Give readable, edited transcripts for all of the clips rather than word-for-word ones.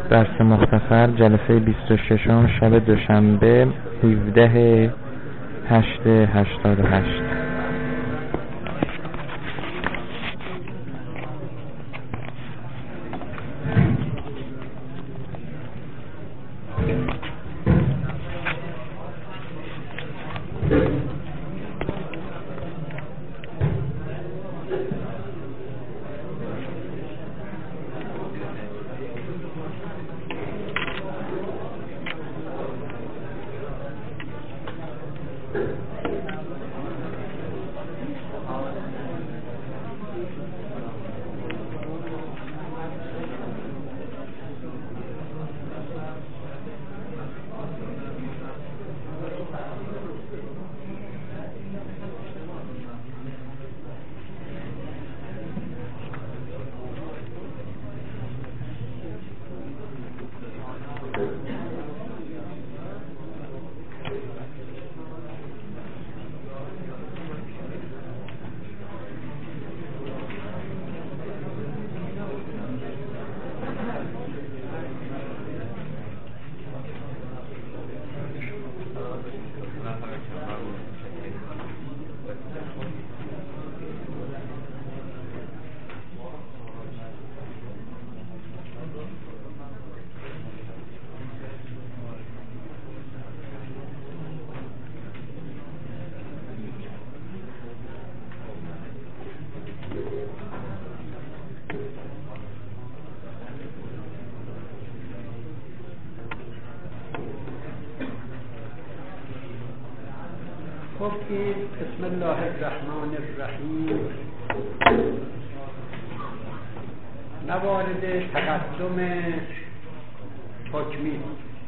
درس مختصر جلسه 26 شب دوشنبه 17/8/88. خب این بسم الله الرحمن الرحیم موارد تقدم حکمی.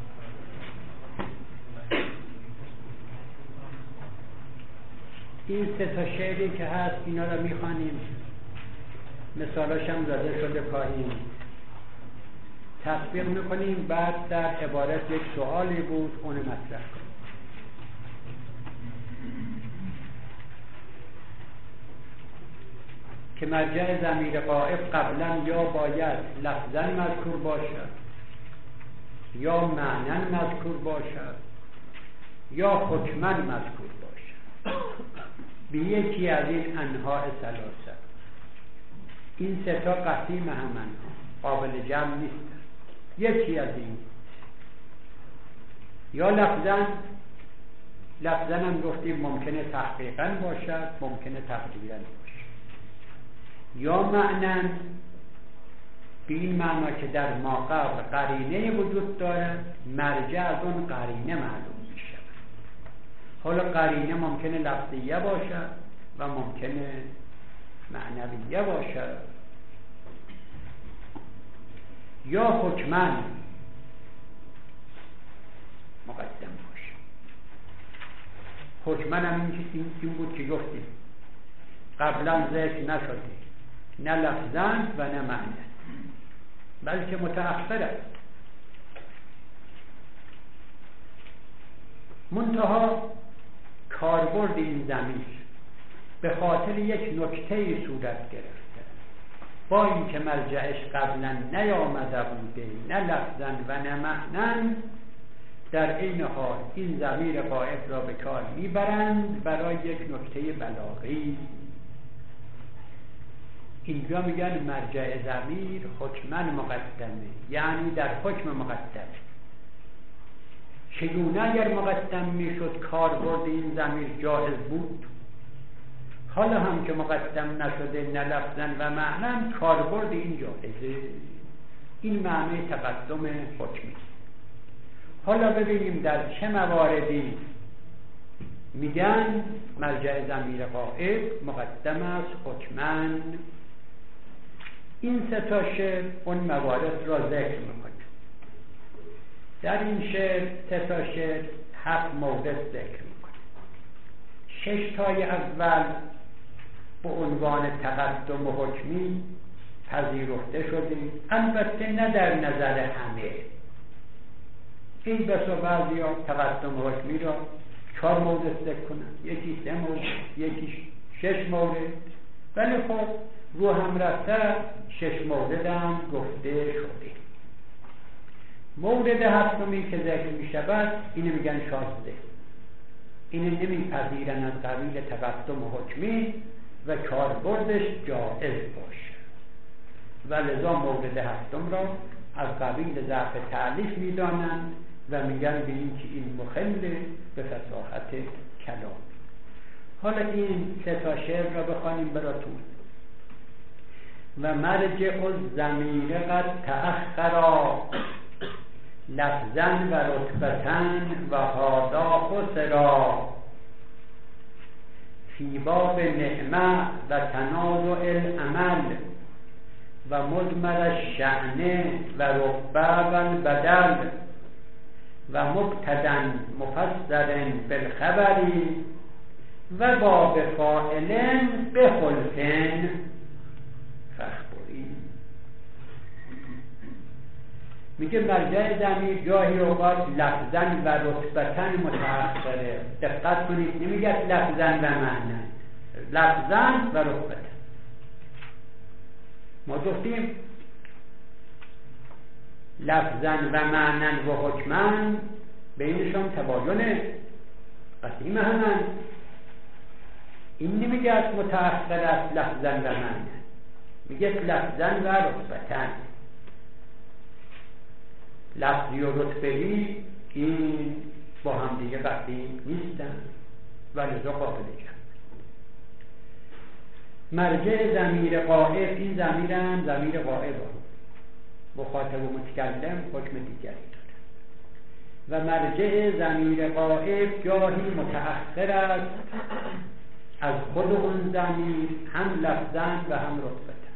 این سه تا شعری که هست اینا رو میخوانیم، مثالاش هم زده شده پایین، تطبیق میکنیم، بعد در عبارت یک سوالی بود اون مطرح کنیم. که مرجع ضمیر غائب قبلا یا باید لفظاً مذکور باشد یا معناً مذکور باشد یا حکماً مذکور باشد، به یکی از این انواع ثلاثه. این سه تا قسیم همن قابل جمع نیست، یکی از این یا لفظاً هم گفتیم ممکنه تحقیقاً باشد، ممکنه تقدیراً باشد، یا معنن به این معنا که در ما قبل قرینه وجود دارد، مرجع از اون قرینه معلوم می شود. حالا قرینه ممکنه لفظیه باشد و ممکنه معنویه باشد، یا حکمن مقدم باشد. حکمن هم این بود که گفتیم قبلا ذکر نشده، نه لفظاً و نه معنی، بلکه متأخر است. منتها کاربرد این ضمیر به خاطر یک نکته صورت گرفته، با اینکه مرجعش قبلا نیامده بوده، نه لفظاً و نه معنی، در این حال این ضمیر غائب را به کار میبرند برای یک نکته بلاغی. اینجا میگن مرجع ضمیر حکماً مقدمه، یعنی در حکم مقدمه. چگونه اگر مقدم میشد کاربرد این ضمیر جایز بود؟ حالا هم که مقدم نشده نه لفظاً و معناً، کاربرد این جایزه. این معنی تقدم حکمی. حالا ببینیم در چه مواردی میگن مرجع ضمیر غائب مقدم است حکماً. این سه تا شعر اون موارد را ذکر میکنه. در این شعر سه تا شعر 7 مورد ذکر میکنه. 6 تای اول به عنوان تقدم حکمی پذیرفته شده، البته نه در نظر همه. این بسا بعضی ها تقدم حکمی را 4 مورد ذکر کنند، یکی 3 مورد، یکی 6 مورد، ولی خب رو هم رفته 6 مورد هم گفته شده. مورد هفتمی که ذکر می شود اینو میگن شازده. اینو نمیپذیرن از قبیل تقدم و حکمی و کاربردش جائز باشه و لذا مورد هفتم را از قبیل ضعف تعلیف میدانند و میگن به این که این مخل به فصاحت کلام. حالا این سه تا شعر را بخوانیم براتون. و مرجع الضمیر قد تأخرا لفظا و رتبة و هذا خسرا فی باب نعمة و تنازع العمل و مضمر الشأن و رتبه و البدل و مبتدا مفسر بالخبر و باب فاعل بخلف فخبری. میگه مرجع ضمیر جاهی اوقات لفظاً و رتبتاً متأخره. دقت کنید نمیگه لفظاً و معنی، لفظاً و رتبتاً. ما گفتیم لفظاً و معنی و حکماً بینشان تباینه قسیم همن. این نمیگه متأخر است لفظاً و معنی، میگه لفظاً و رتبتاً. لفظی و رتبه‌ای این با هم دیگه قطعی نیستن و لذا قابل جمع. مرجع ضمیر غائب، این ضمیر هم ضمیر غائب مخاطب و متکلم حکم دیگری داره و مرجع ضمیر غائب گاهی متأخر است از خود اون ضمیر، هم لفظاً و هم رتبتاً.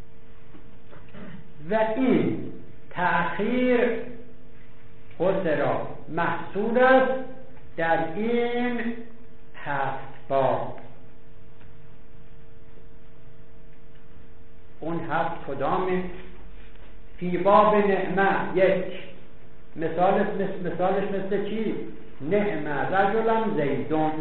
و این تأخیر خسرا محصول است در این هفت باب. اون هفت کدامه؟ فی باب نعمه یک، مثالش مثل چی؟ نعمه رجلا زیدون.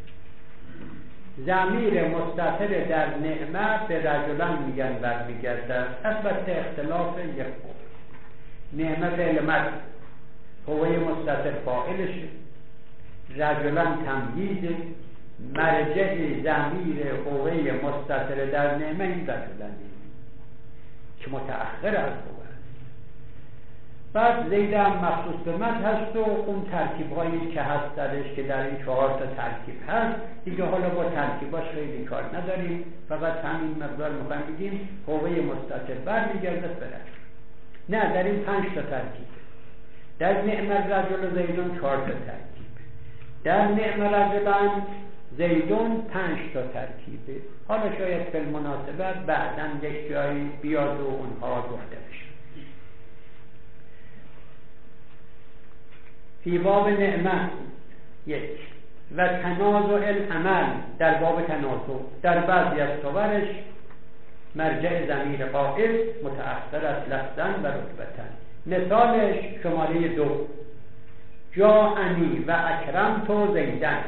ضمیر مستتر در نعمه به رجلا میگن برمیگردن، البته اختلاف یک قول. نعمه فعل مرد هوه مستتر فاعلشه، رجلا تمییزه، مرجع ضمیر هوه مستتر در نعمه این رجلانی که متأخر از هوه است. بعد زید هم مخصوص به مد هست و اون ترکیب هایی که هست درش که در این 4 تا ترکیب هست دیگه. حالا با ترکیباش خیلی کار نداریم، فقط همین مقدار میخوایم بگیم هوه مستتر برمیگردد به رجل. نه، در این 5 تا ترکیب. در نعم رجل زیدون 4 تا ترکیب، در نعم رجلان زیدون 5 تا ترکیبه. حالا شاید به مناسبت بعداً یک جایی بیاد و اونها گفته بشه. فی باب نعمه یک و تنازع العمل، در باب تنازع در بعضی از صورش مرجع ضمیر غائب متأخر از لفظاً و رتبتاً. مثالش شماره 2 جاءنی و اکرمت زیدن.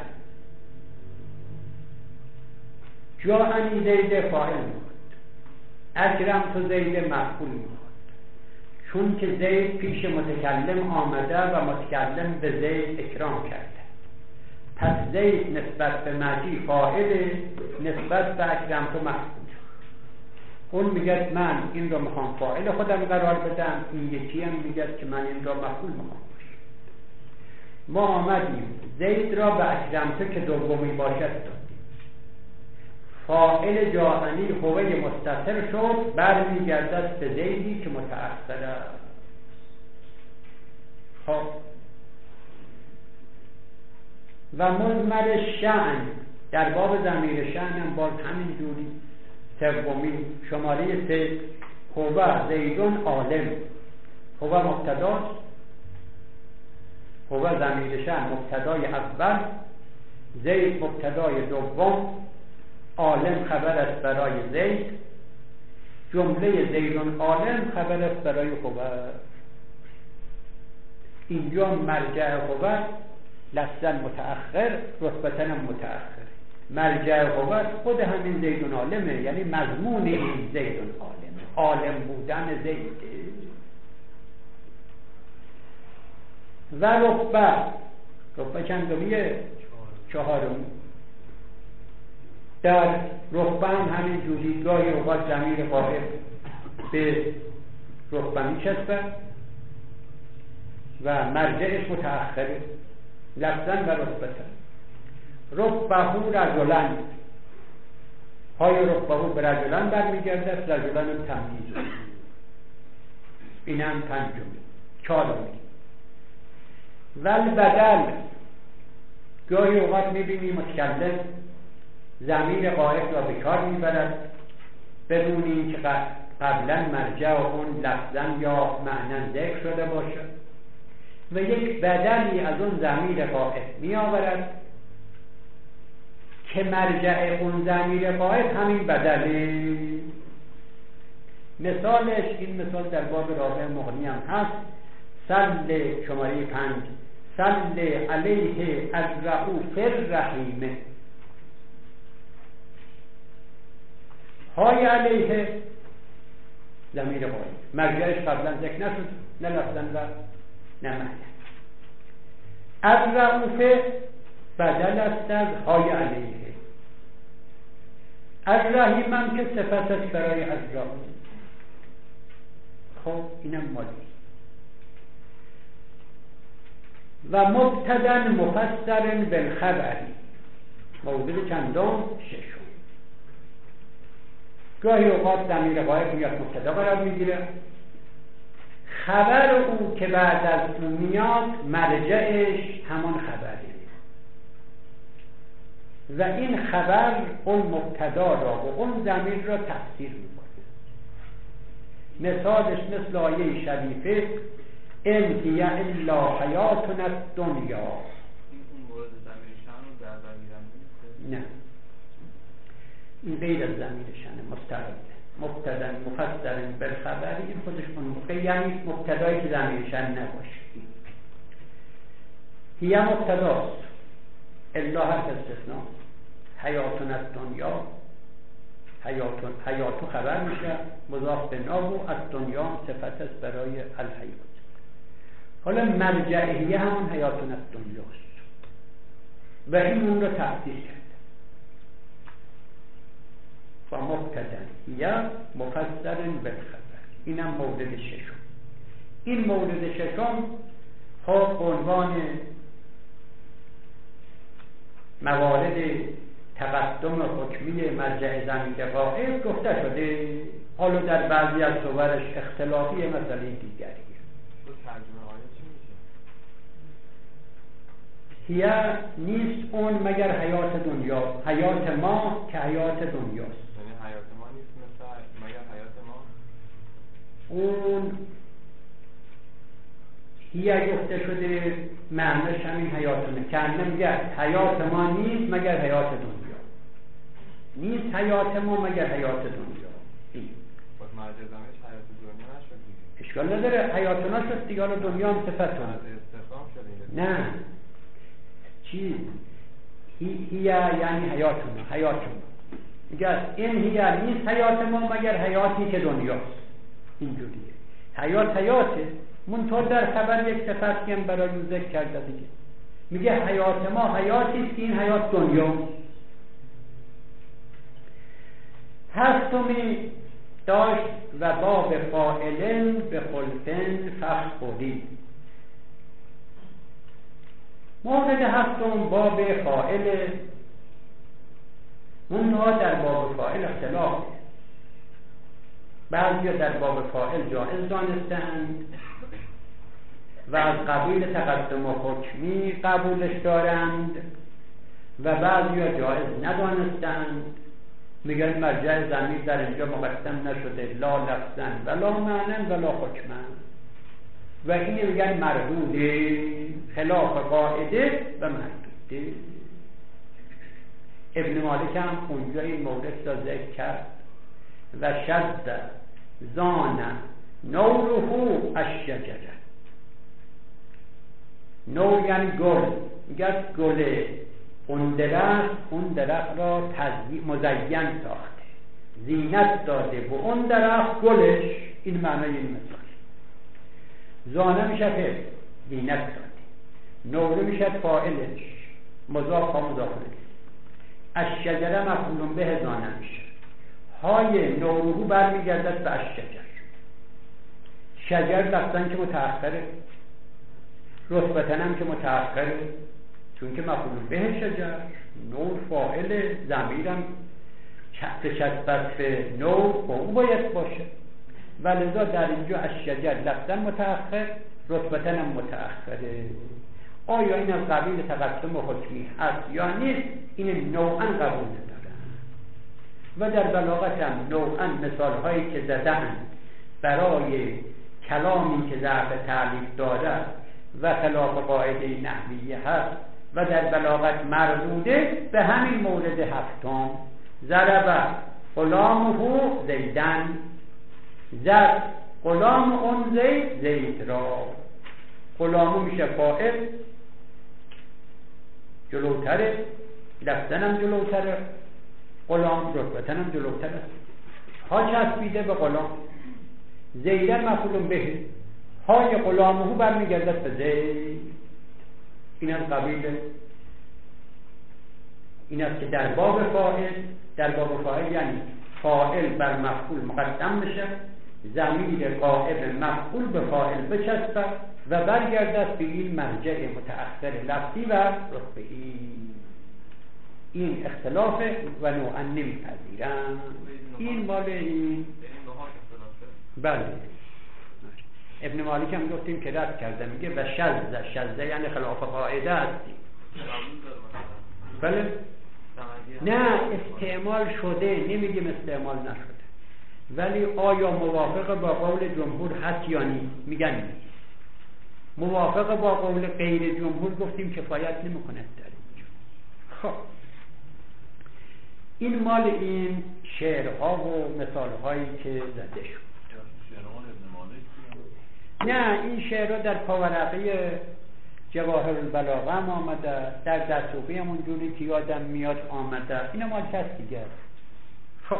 جاءنی زید فاعل میخواد، اکرمت زید مفعول میخواد، چون که زید پیش متکلم آمده و متکلم به زید اکرام کرده. پس زید نسبت به مجی فاعل، نسبت به اکرمت مفعول. اون میگه من این رو میخوام فاعل خودم قرار بدم، این یکی هم میگه که من این رو مفعول میخوام باشم. ما آمدیم زید را به اکرمت که دومی باشد دادیم. فاعل جاءنی هوه مستتر شد، برمیگردد به زیدی که متأخر است. خب و مضمر شأن، در باب ضمیر شأن هم باز همین جوری. سومی شماره 3 هوه زیدون عالم. هوه مبتداست، هوه ضمیر شأن مبتدای اول، زید مبتدای دوم، عالم خبر است برای زید، جمله زیدون عالم خبر است برای هوه. اینجا مرجع هوه لفظاً متأخر، رتبتاً متأخر. مرجع هوه خود همین زیدون عالمه، یعنی مضمون این زیدون عالمه، عالم بودن زید. و ربع چندمیه؟ چهارمی. در ربع هم همین جوری گاهی اوقات ضمیر غائب به ربع میچسبه و مرجعش متأخره، لفظاً و رتبتاً. ربه رجلن، های ربه به رجلن برمیگرده، رجلن هم تمییز، این هم پنجمی. چهارمی والبدل، گاهی اوقات میبینی متکلم ضمیر غائب را به کار میبرد بدون اینکه قبلا مرجع اون لفظاً یا معناً ذکر شده باشد و یک بدلی از اون ضمیر غائب میآورد که مرجع اون ضمیر غائب همین بدله. مثالش، این مثال در باب رابع مغنی هم هست. صل شماره 5 صل علیه الرؤوف الرحیم. های علیه ضمیر غائب، مرجعش قبلا ذکر نشد، نه لفظاً و نه معنی. الرؤوف بدل است از های علیه. الرحیم هم که صفت است برای الرؤوف. خب اینم مالی. و مبتدا مفسر بالخبری، موضوع چندم؟ ششم. گاهی اوقات ضمیر غائب میاد مبتدا قرار میگیره، خبر او که بعد از اون میاد مرجعش همان خبره و این خبر اون مبتدا را و اون ضمیر را تفسیر میکنه. مثالش مثل آیه شریفه ان هی الا حیاتنا الدنیا. این مورد ضمیر شأن رو در بر گیرنده؟ نه، این غیر از ضمیر شأن، مستقله. مبتدا مفسر بالخبر، این خودش منفی، یعنی مبتدایی که ضمیر شأن نباشه. هی مبتداست، الا حرف استثناء، حیاتنا الدنیا، حیاتو خبر میشه مضاف به نام و از دنیا صفت است برای الحیات. حالا مرجعیه همون حیاتنا الدنیاست و این اون رو تفسیر کرد. و مبتدا یا مفسر بالخبر، اینم مورد ششم. این مورد ششم خب عنوان موارد تقدم حکمی مرجع ضمیر غائب گفته شده. حالا در بعضی از صورش اختلافی مسئله دیگریه. تو ترجمه آیه چی میشه؟ هیه نیست اون مگر حیات دنیا، حیات ما که حیات دنیاست. یعنی حیات ما نیست مثل مگر حیات ما؟ اون هیه گفته شده معنیش همین حیاتونه که میگه حیات ما نیست مگر حیات دنیا، نیست حیات ما مگر حیات دنیا. این باز مرجع ضمیرش حیات دنیا نشد دیگه. اشکال نداره، حیاتنا شد دیگه، حالا دنیا هم صفتونه. استفهام شده. نه چی؟ هیه یعنی حیاتنا، حیاتنا میگه این هیه نیست حیات ما مگر حیاتی که دنیاست. اینجوریه، حیاته منطور در خبر یک صفتی هم برای ذکر کرده دیگه. میگه حیات ما حیاتی که این حیات دنیا. هفتمی داشت و باب فاعلن به خلفن فخوری. مورد هفتم باب فاعل. منها در باب فاعل اختلاف، بعضی در باب فاعل جائز دانستند و از قبیل تقدم و حکمی قبولش دارند و بعضی جائز ندانستند. میگن مرجع ضمیر در اینجا مقدم نشده، لا لفظاً ولا معناً ولا حکماً، و این میگن مردوده، خلاف قاعده و مردوده. ابن مالک هم اونجا این مورد را ذکر کرد و شد زان نوره الشجره. نو یعنی گل، میگه گل اون درخت را مزین ساخته، زینت داده و اون درخت گلش. این معنی این مثال. زانه میشه زینت داده، نوره میشه فاعلش، مضاف ها مضاف الیه. از شجره مفعول به زانه میشه. های نوروهو برمیگردد به از شجر لفظاً که متأخره، رتبتن هم که متأخره، چون که مفعول به شجر، نور فاعل، ضمیرم تشبث به نور با او باید باشه و لذا در اینجا از شجر لفظاً متأخر، رتبتن هم متأخره. آیا این از قبیل تقسم حکمی هست یا نیست؟ این نوعاً قبول ندارن و در بلاغت هم نوعاً مثال هایی که زدن برای کلامی که ضعف تعلیف دارد و خلاف قاعده نحویه هست و در بلاغت مردوده به همین مورد هفتم. ضرب غلامه زیدن، زد غلام اون زید را. غلامه میشه فاعل، جلوتره، لفظن هم جلوتره، غلام رتبتن هم جلوتره، ها چسبیده به غلام. زیدن مفعول به، های غلامه برمیگردد به زید. این از قبیل این است که در باب فاعل یعنی فاعل بر مفعول مقدم بشه، ضمیر غائب مفعول به فاعل بچسبد و برگردد به این مرجع متأخر لفظی و رتبه‌ای. این اختلاف و نوعا نمیپذیرم. این مال این بله. ابن مالک هم گفتیم که رد کرده، میگه و شذ یعنی خلاف قاعده هستی. بله نه استعمال شده، نمیگیم استعمال نشده، ولی آیا موافق با قول جمهور هست یا نیست؟ میگن نیست. موافق با قول غیر جمهور گفتیم کفایت نمیکنه در اینجا. خب این مال این شعرها و مثالهایی که زده شد. نه این شعرها در پاورقی جواهر البلاغه هم آمده، در دستوقی هم اونجوری که یادم میاد آمده. اینا مال کس دیگه. خب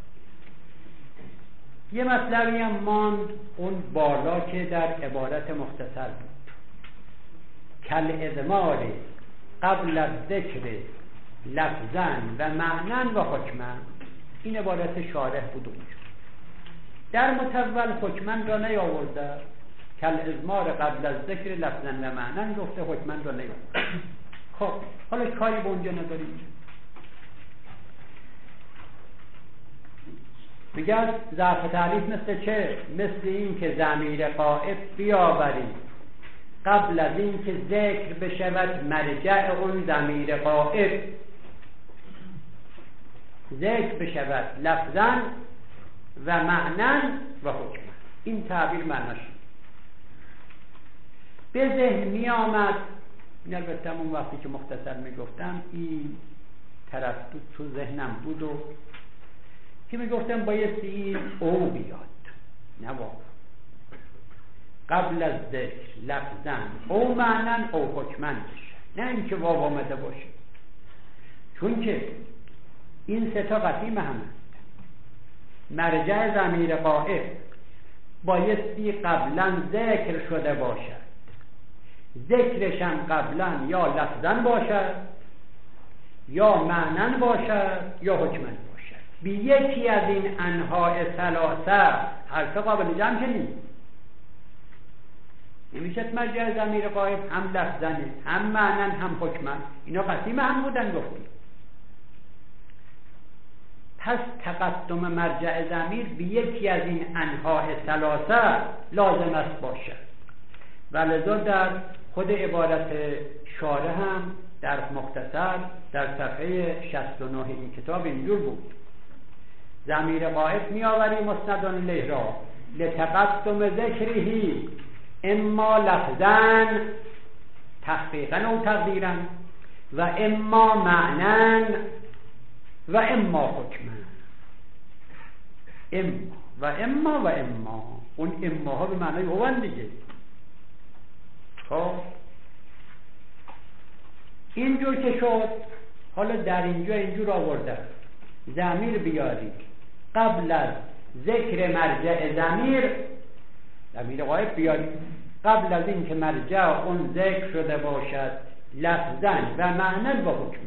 یه مطلبی هم ماند اون بالا که در عبارت مختصر بود، کل ادمار قبل از ذکر لفظن و معنن و حکمن. این عبارت شارح بود اونجا. در متول حکمن را نیاورده، کل ادمار قبل از ذکر لفظن و معنن گفته، حکمن را نیاورده. خب حالا کاری به اونجا نداریم. میگه ضعف تعریف مثل چه؟ مثل این که ضمیر غائب بیاورید قبل از این که ذکر بشود مرجع اون ضمیر غائب، ذکر بشود لفظاً و معناً و حکماً. این تعبیر معناش به ذهن می آمد. این البته اون وقتی که مختصر می گفتم این تردد تو ذهنم بود و که می گفتم بایستی این او بیاد، نه واقع قبل از ذکر لفظاً او معناً او حکماً بشه، نه اینکه واو آمده باشه، چون که این سه تا قسیم هم هست. مرجع ضمیر غائب بایستی قبلاً ذکر شده باشد، ذکرش هم قبلاً یا لفظاً باشد یا معناً باشد یا حکماً باشد. بی یکی از این انواع ثلاثه حرف قابل جمع که نیست. نمیشد مرجع ضمیر غائب هم لفظاً هم معناً هم حکماً. اینا قسیم هم بودن گفتیم. پس تقدم مرجع ضمیر به یکی از این انواع ثلاثه لازم است باشد. ولذا در خود عبارت شارح هم در مختصر در صفحه 69 این کتاب اینجور بود: ضمیر غائب می آوری مسند الیه را لتقدم ذکرهی اما لفظاً تحقیقاً او تقدیراً و اما معناً و اما حکماً. اما و اما اون اما ها به معنای اوان دیگه. خب اینجور که شد، حالا در اینجا اینجور آورده ضمیر بیاری قبل از ذکر مرجع ضمیر غائب بیاری قبل از این که مرجع اون ذکر شده باشد لفظاً و معناً و حکماً.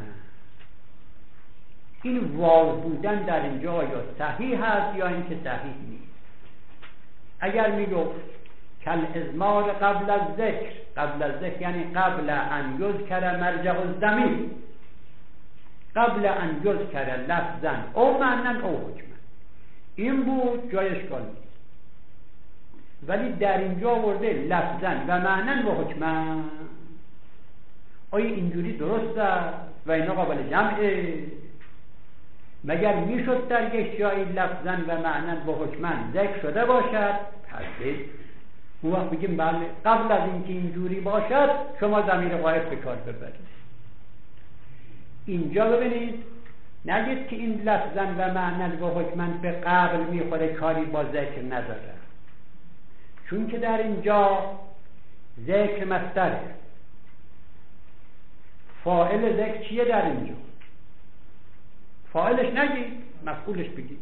این واو بودن در اینجا آیا صحیح هست یا اینکه صحیح نیست؟ اگر میگفت کل ازمار قبل از ذکر، قبل از ذکر یعنی قبل ان یذکر مرجع الضمیر، قبل ان یذکر لفظاً او معناً او حکماً، این بود جای اشکال نیست. ولی در اینجا آورده لفظاً و معناً و حکماً. آیا اینجوری درست است و اینا قابل جمعه؟ مگر میشد در یک جایی لفظاً و معناً و حکماً ذکر شده باشد؟ پس اون وقت بگیم بله قبل از اینکه اینجوری باشد شما ضمیر غایب به کار ببرید. اینجا ببینید نگید که این لفظاً و معناً و حکماً به قبل میخوره، کاری با ذکر نداره، چون که در اینجا ذکر مصدره. فاعل ذکر چیه در اینجا؟ فاعلش نگید، مفعولش بگید.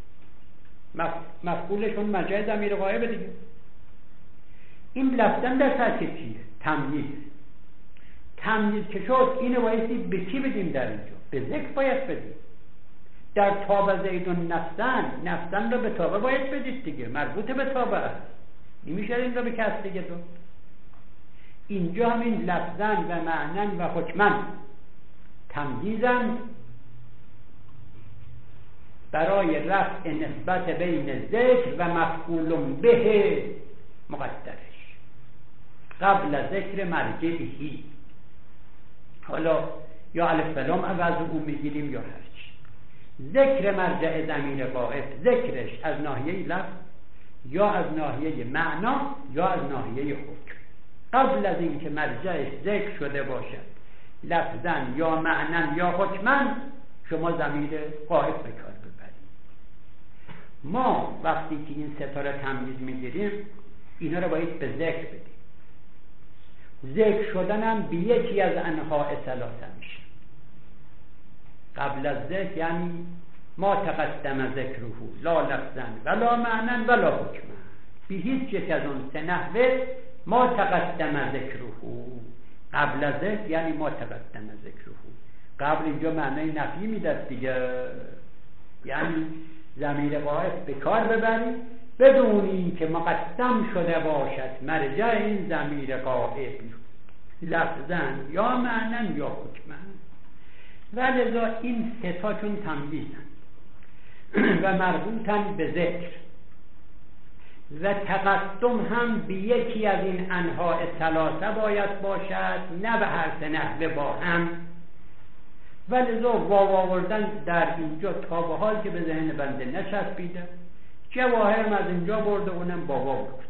مفعولش اون مرجع ضمیر غایب دیگه. این لفظاً در ترکیب چیه؟ تمییز. تمییز که شد اینو بایستی به کی بدیم در اینجا؟ به ذکر باید بدیم. در تاب زیدون نفسن رو به تابه باید بدید دیگه، مربوط به تابه است، نمیشه این رو به کس دیگه دو. اینجا همین لفظاً و معناً و حکماً تمییزند برای رفع نسبت بین ذکر و مفعول به مقدرش قبل ذکر مرجعی. حالا یا الف لام عوض اون میگیریم یا هرچی. ذکر مرجع ضمیر غائب، ذکرش از ناحیه لفظ یا از ناحیه معنا یا از ناحیه حکم، قبل از اینکه مرجعش ذکر شده باشد لفظاً یا معنا یا حکماً شما ضمیر غائب به کار ببرید. ما وقتی که این ستاره تمییز میگیریم اینا رو باید به ذکر بدیم. ذکر شدن هم به یکی از انواع ثلاثه میشه. قبل از ذکر یعنی ما تقدم ذکره لا لفظا ولا معنا ولا حکما، به هیچ یک از اون سه نحوه ما تقدم ذکره. قبل از ذکر یعنی ما تقدم ذکره. قبل اینجا معنای نفی میداد دیگه، یعنی ضمیر غائب به کار ببرید بدون این که مقدم شده باشد مرجع این ضمیر غائب لفظاً یا معناً یا حکماً. ولذا این سه تا چون تمییزن و مربوطن به ذکر و تقدم هم به یکی از این انواع ثلاثه باید باشد، نه به هر سه نحوه با هم. ولذا واو آوردن در اینجا تا به حال که به ذهن بنده نچسبیده، جواهرم از اینجا برده اونم با واو برده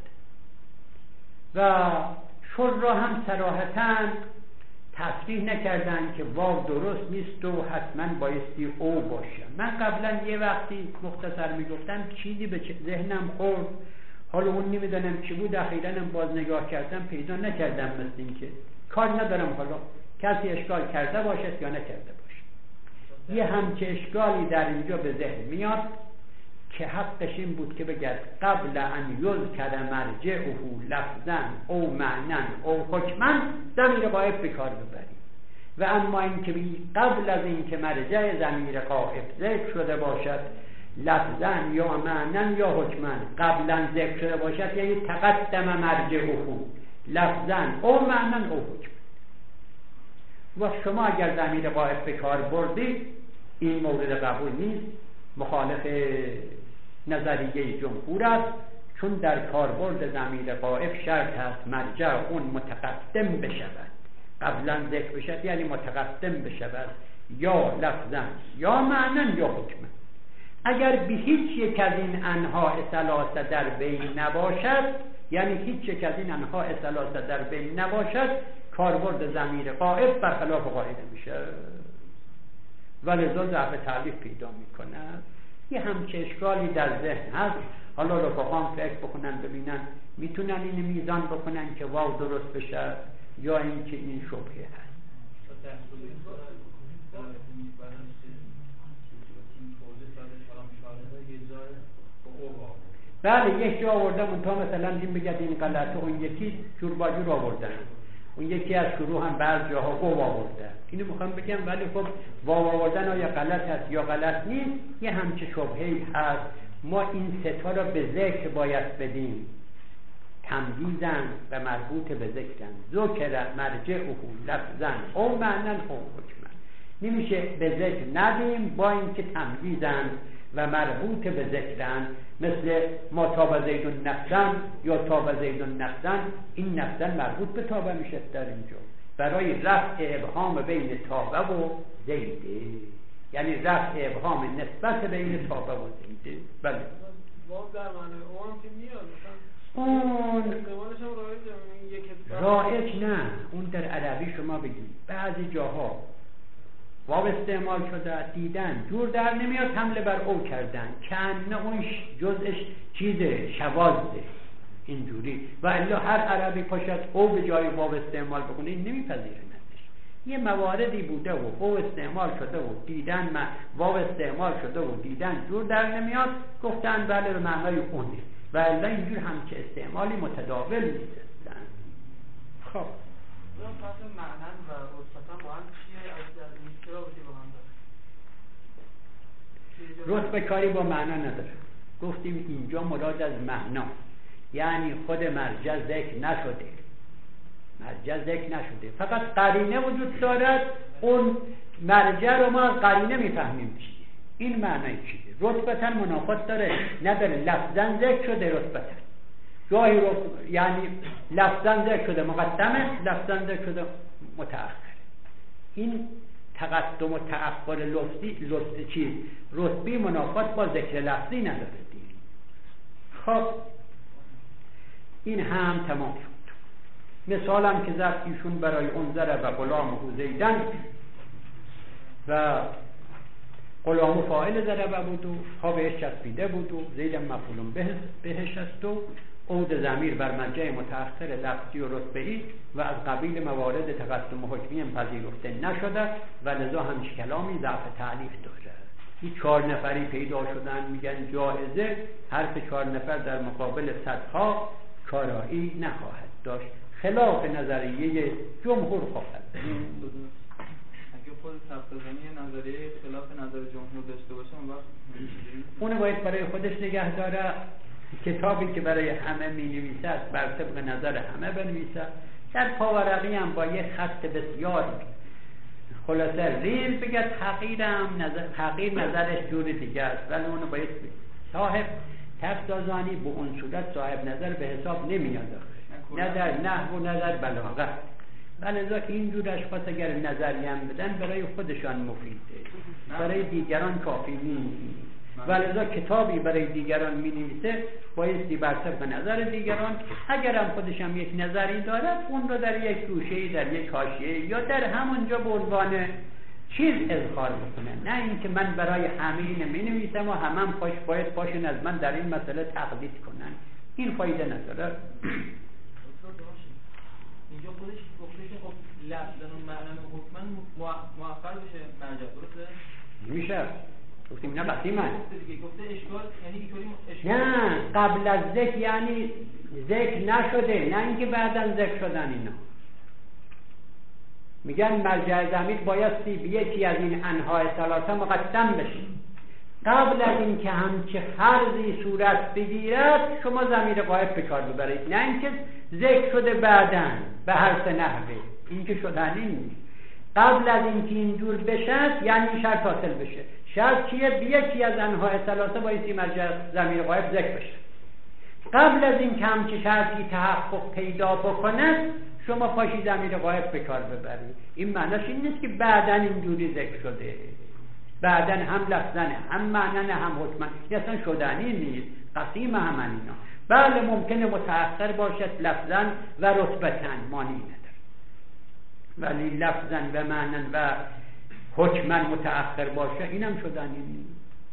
و شرح هم صراحتاً تصریح نکردن که واو درست نیست و حتما بایستی او باشه. من قبلا یه وقتی مختصر میگفتم چیزی به ذهنم خورد، حالا اون نمیدونم چی بود، اخیراً باز نگاه کردم پیدا نکردم، مثل این که کار ندارم حالا کسی اشکال کرده باشد یا نکرده باشه. یه همچه اشکالی در اینجا به ذهن میاد که حقش این بود که بگد قبل ان یذکر مرجعه لفظاً او معنا او حکماً ضمیر غائب به کار ببرید. و اما این که قبل از این که مرجع ضمیر غائب ذکر شده باشد لفظاً یا معنا یا حکماً، قبلا ذکر شده باشد یعنی تقدم مرجعه لفظاً او معنا او حکماً. و شما اگر ضمیر غائب به کار بردید این مورد قبول نیست، مخالف نظریه جمهور است، چون در کاربرد ضمیر غائب شرط است مرجع اون متقدم بشود، قبلا ذکر بشود یعنی متقدم بشود یا لفظا یا معنا یا حکما. اگر به هیچ یک از این انواع ثلاثه در بین نباشد، یعنی هیچ یک از این انواع ثلاثه در بین نباشد، کاربرد ضمیر غائب برخلاف قاعده میشه، ولذا ضعف تعلیف پیدا میکنه. یه همچه اشکالی در ذهن هست، حالا رفقان فکر بکنن ببینن میتونن این میزان بکنن که واو درست بشه یا این که این شبهه هست. بله یک جا آوردم اون تا مثلا این بگید این غلطه، اون یکی جور با جور آوردن، اون یکی از شروع هم بعض جاها او آورده. اینو میخوام بگم ولی خب واو آوردن آیا غلط هست یا غلط نیست یه همچه شبهه‌ای هست. ما این ستا را به ذکر باید بدیم، تمدیدن و مربوط به ذکرن، ذکر مرجعه لفظن او معنن او حکمن. نمیشه به ذکر ندیم با اینکه تمدیدن و مربوط به ذکرن، مثل ما تاب زیدون نفسن یا تاب زیدون نفسن. این نفسن مربوط به تابه میشه در اینجا برای رفع ابهام بین تابه و زیده، یعنی رفع ابهام نسبت بین تابه و زیده. بله واو در معنی اون که میاد اون استعمالش هم رایج نه، اون در عربی شما بگید بعضی جاها واو استعمال شده دیدن جور در نمیاد حمله بر او کردن، کنه اون جزش چیزه شوازه اینجوری، و الا هر عربی پاشد او به جای واو استعمال بکنه این نمیپذیره. یه مواردی بوده و او استعمال شده و دیدن واو استعمال شده و دیدن جور در نمیاد، گفتن بله به معنای اونه، و الا اینجور هم که استعمالی متداول نیستن. خب اون پس معنن و رتبتن با هم چیه؟ از این چرا بودی با هم داره؟ رتبه کاری با معنا نداره. گفتیم اینجا مراد از معنا، یعنی خود مرجع ذکر نشده، مرجع ذکر نشده، فقط قرینه وجود دارد. اون مرجع رو ما قرینه میفهمیم چیه، این معنی چیه. رتبتاً منافات داره نداره، لفظاً ذکر شده رتبتاً، جایی رو یعنی لفظاً ذکر شده مقدمه، لفظاً ذکر شده متأخر. این تقدم و تأخر لفظی چیز رتبی منافات با ذکر لفظی نداره دیگه. خب این هم تمام شد. مثالم که زد ایشون برای انذر و غلام زیدن و غلام فاعل ضربه بود و ها بهش چسبیده بود و زیدن مفعول بهش است و عود ضمیر بر مرجع متأخر لفظی و رتبه‌ای و از قبیل موارد تقدم حکمی پذیرفته نشده و لذا همش کلامی ضعف تعلیف داره. این 4 نفری پیدا شدن میگن جایزه، حرف 4 نفر در مقابل صدها کارایی نخواهد داشت، خلاف نظریه جمهور خواهد. اگه خود تفسیرنی نظریه خلاف نظر جمهور داشته باشه اون وقت اونو باید برای خودش نگه داره. کتابی که برای همه می نویسد بر طبق نظر همه بنویسد. در پاورقی هم با یک خط بسیار خلاصه ریز بگه تغییر نظرش جور دیگه است، ولی اونو باید صاحب تفسیرانی به اون صورت صاحب نظر به حساب نمیاد، نه در نحو و نه در بلاغت. ولذا اینجور اشخاص اگر نظری هم بدن برای خودشان مفیده، برای دیگران کافی نیست. ولذا کتابی برای دیگران می نویسه بایستی بر طبق نظر دیگران، اگر هم خودش هم یک نظری دارد اون رو در یک گوشه‌ای، در یک حاشیه یا در همونجا به عنوان چیز اظهار بکنه، نه اینکه من برای همه این می نویسم و همه باید پاشن از من در این مسئله تقلید کنن. این فایده نداره. اینجا خودش گفته که خب لفظاً و معناً و حکماً موفق بشه مرجع، درسته؟ نمیشه. گفتیم نه قسیمه. گفته اشکال یعنی اینطوری اشکال. نه قبل از ذکر یعنی ذکر نشده، نه اینکه بعداً ذکر شدن. اینا میگن مرجع ضمیر بایستی به یکی از این انواع ثلاثه مقدم بشه. قبل از این که همچه فرضی صورت بگیرد شما ضمیر غایب به کار ببرید، نه اینکه ذکر شده بعداً به هر سه نحوه، این که شدنی نیست. قبل از این که اینجور بشه یعنی شرط حاصل بشه. شرط چیه؟ به یکی از انواع ثلاثه بایستی مرجع ضمیر غایب ذکر بشه. قبل از این که همچه شرطی تحقق پیدا بکنه شما پاشی ضمیر غایب به کار ببرید. این معناش این نیست که بعداً اینجوری ذکر شده، بعداً هم لفظاً هم معناً هم حکماً، این اصلا شدنی نیست. قسیم هم اینا بله ممکنه متأخر باشد لفظاً و رتبتاً، معنی نداره، ولی لفظاً و معناً و حکماً متأخر باشه اینم شدنی نیست.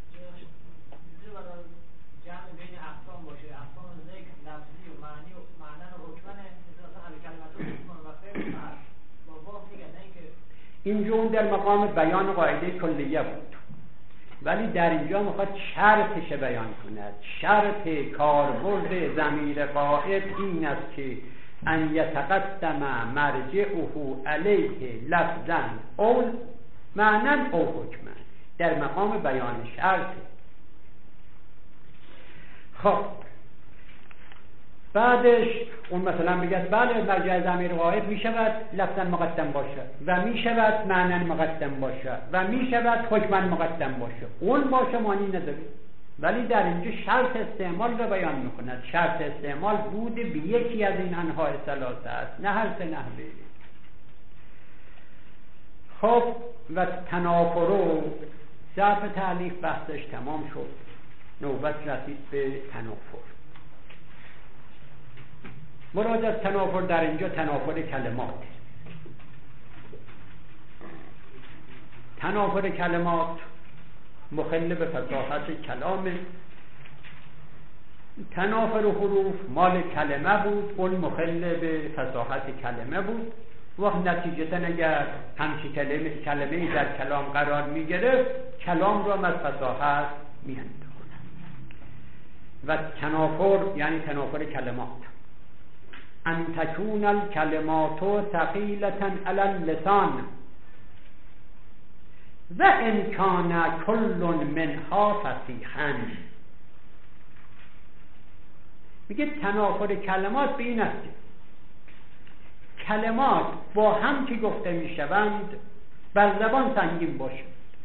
جمع بین اقسام باشه، اقسام ذکر لفظی و معنی و معنی و حکماً مثلا هر کلمات حکم و فعل با واو دیگه، نه اینکه اینجا اون در مقام بیان قاعده کلیه بود. ولی در اینجا میخواد شرطش بیان کند. شرط کاربرد ضمیر غائب این است که ان یتقدم مرجعه علیه لفظا او معنی او حکما، در مقام بیان شرط. خب بعدش اون مثلا میگه بله مرجع ضمیر غائب میشود لفظا مقدم باشد و میشود معنی مقدم باشد و میشود حکما مقدم باشد، اون باشه معنی نداره. ولی در اینجا شرط استعمال رو بیان میکند. شرط استعمال بود به یکی از این انواع ثلاثه است، نه هر سه نحوه. خب و تنافر و ظرف تعلیف بحثش تمام شد، نوبت رسید به تنافر. مراد از تنافر در اینجا تنافر کلمات. تنافر کلمات مخل به فصاحت کلامه. تنافر حروف مال کلمه بود، اون مخل به فصاحت کلمه بود. وقت نتیجتا اگر همچی کلمه در کلام قرار می گرفت کلام را از فصاحت می انداخت. و تنافر یعنی تنافر کلمات. ان تکون الکلمات ثقیلة علی اللسان و ان کان کل منها فصیحا. میگه تنافر کلمات به این است کلمات با هم که گفته میشوند بر زبان سنگین باشند.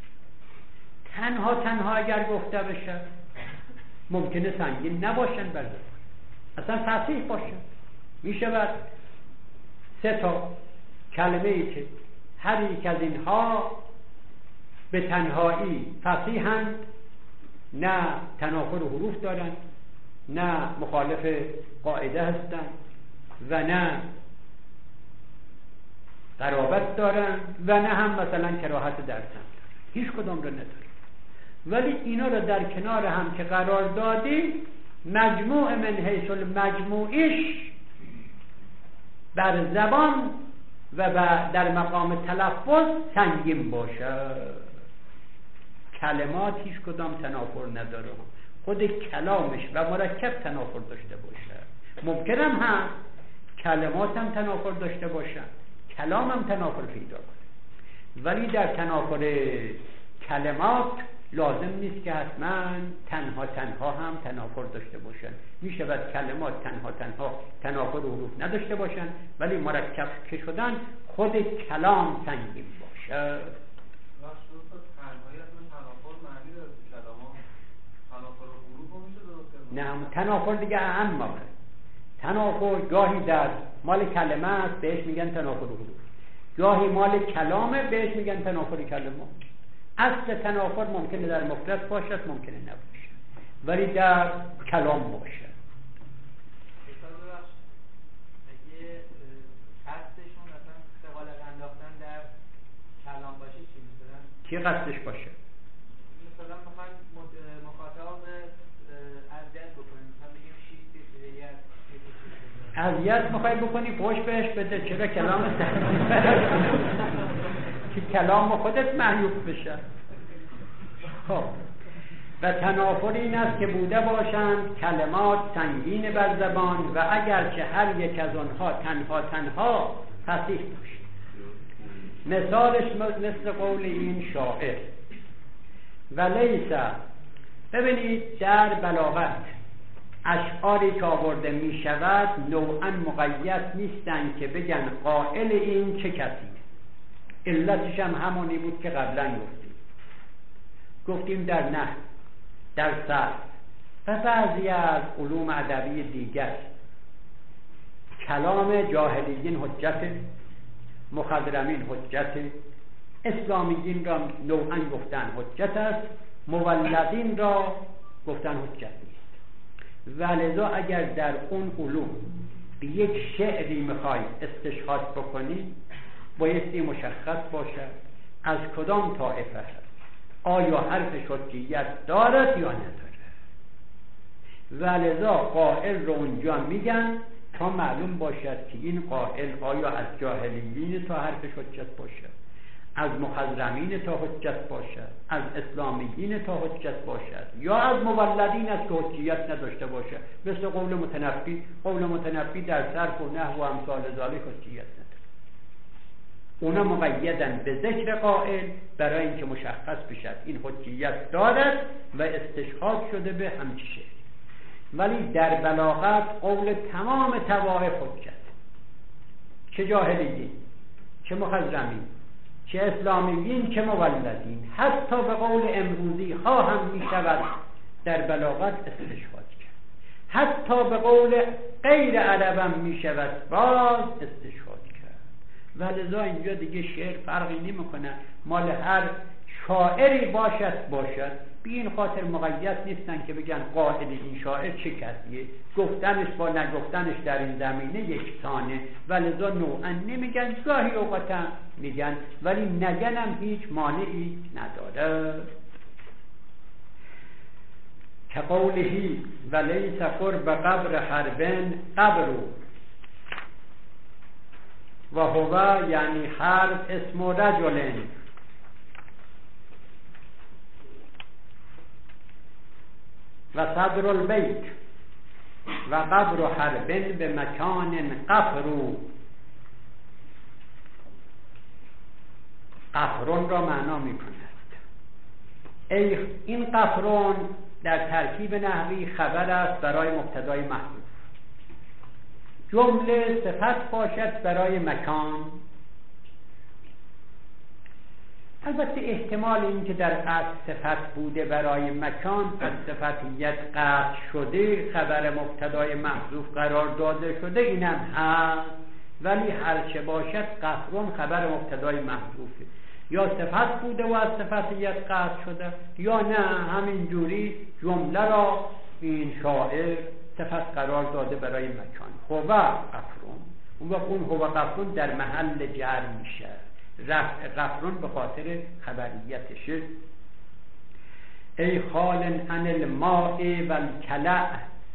تنها اگر گفته بشه ممکنه سنگین نباشند بر زبان، اصلا فصیح باشند. میشود سه تا کلمه ای که هر یک از اینها به تنهایی فصیحند، نه تنافر حروف دارند، نه مخالف قاعده هستند و نه قرابت دارند و نه هم مثلا کراهت در سمت، هیچ کدام رو ندارند. ولی اینا رو در کنار هم که قرار دادیم مجموع من حیث المجموعیش بر زبان و در مقام تلفظ سنگین باشه. کلمات هیچ کدام تنافر نداره، خود کلامش و مرکب تنافر داشته باشه. ممکنم هم کلمات هم تنافر داشته باشن، کلام هم تنافر پیدا کنه، ولی در تنافر کلمات لازم نیست که حتما تنها هم تنافر داشته باشن. میشه بعد کلمات تنها تنافر حروف نداشته باشن ولی مرکب که شدن خود کلام سنگین باشه. نه تنافر دیگه اهم ماخه. تنافر گاهی در مال کلمه است بهش میگن تنافر حروف، گاهی مال کلامه بهش میگن تنافر کلمات. اصل تنافر ممکنه در مفرد باشد ممکنه نباشه ولی در کلام باشه. اگه قصدشون مثلا سوالق انداختن در کلام باشه چی مثلا؟ کی قصدش باشه؟ مثلا میخوایم مخاطب اذیت بکنیم، مثلا بگیم اذیت میخوای بکنی پشت بهش بده، چرا کلام که کلام خودت معیوب بشه. خب و تنافر این است که بوده باشند کلمات سنگین بر زبان و اگرچه هر یک از آنها تنها فصیح باشد. مثالش مثل قول این شاعر و لیس. ببینید در بلاغت اشعاری که آورده می شود نوعا مقید نیستن که بگن قائل این چه کسی. علتش هم همونی بود که قبلا گفتیم در نحو، در صرف و بعضی از علوم ادبی دیگر کلام جاهلیین حجت، مخضرمین حجت، اسلامیین را نوعا گفتن حجت است، مولدین را گفتن حجت نیست. ولذا اگر در اون علوم به یک شعری میخوای استشهاد بکنی بایستی مشخص باشد از کدام طایفه هست، آیا حرف حجیت دارد یا نداره. ولذا قائل رو اونجا میگن تا معلوم باشد که این قائل آیا از جاهلیین تا حرف حجت باشه. از مخضرمین تا حجت باشد، از اسلامیین تا حجت باشد، یا از مولدین است که حجیت نداشته باشد، مثل قول متنبی. قول متنبی در صرف و نحو و امثال ذالک حجیت نداره. اونا مقیدن به ذکر قائل برای اینکه مشخص بشد این حجیت دارد و استشهاد شده به همچی شعر. ولی در بلاغت قول تمام طوائف حجت، چه جاهلیین، چه مخضرمین، چه اسلامیین، چه مولدین، حتی به قول امروزی هم می شود در بلاغت استشهاد کرد، حتی به قول غیر عربم می شود باز استشهاد کرد. و لذا اینجا دیگه شعر فرقی نمی کنه، مال هر شاعری باشد. به این خاطر مقید نیستن که بگن قائل این شاعر چه کسیه، گفتنش با نگفتنش در این زمینه یکسانه، ولذا نوعا نمیگن، گاهی اوقاتا میگن، ولی نگنم هیچ مانعی نداره. که قولهی ولیس قرب قبر حربن قبرو و هو یعنی حرب اسم رجلن و صدر البیت و قبر حربن به مکان قفرو. قفرون را معنا می کند. این قفرون در ترکیب نحوی خبر است برای مبتدای محذوف، جمله صفت باشد برای مکان. البته احتمال این که در اصل صفت بوده برای مکان، از صفتیت قطع شده خبر مبتدای محذوف قرار داده شده، اینم هست. ولی هرچه باشد قفرون خبر مبتدای محذوفه، یا صفت بوده و از صفتیت قطع شده، یا نه همینجوری جمله را این شاعر صفت قرار داده برای مکان. هو قفرون، اون وقت اون هو قفرون در محل جر میشه، رفع قفرون به خاطر خبریتشه. ای خالن عن الماء و الکلع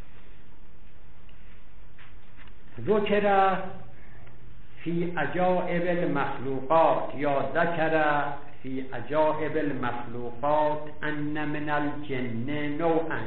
ذکر فی عجائب المخلوقات، یا ذکر فی عجائب المخلوقات ان من الجن نوعا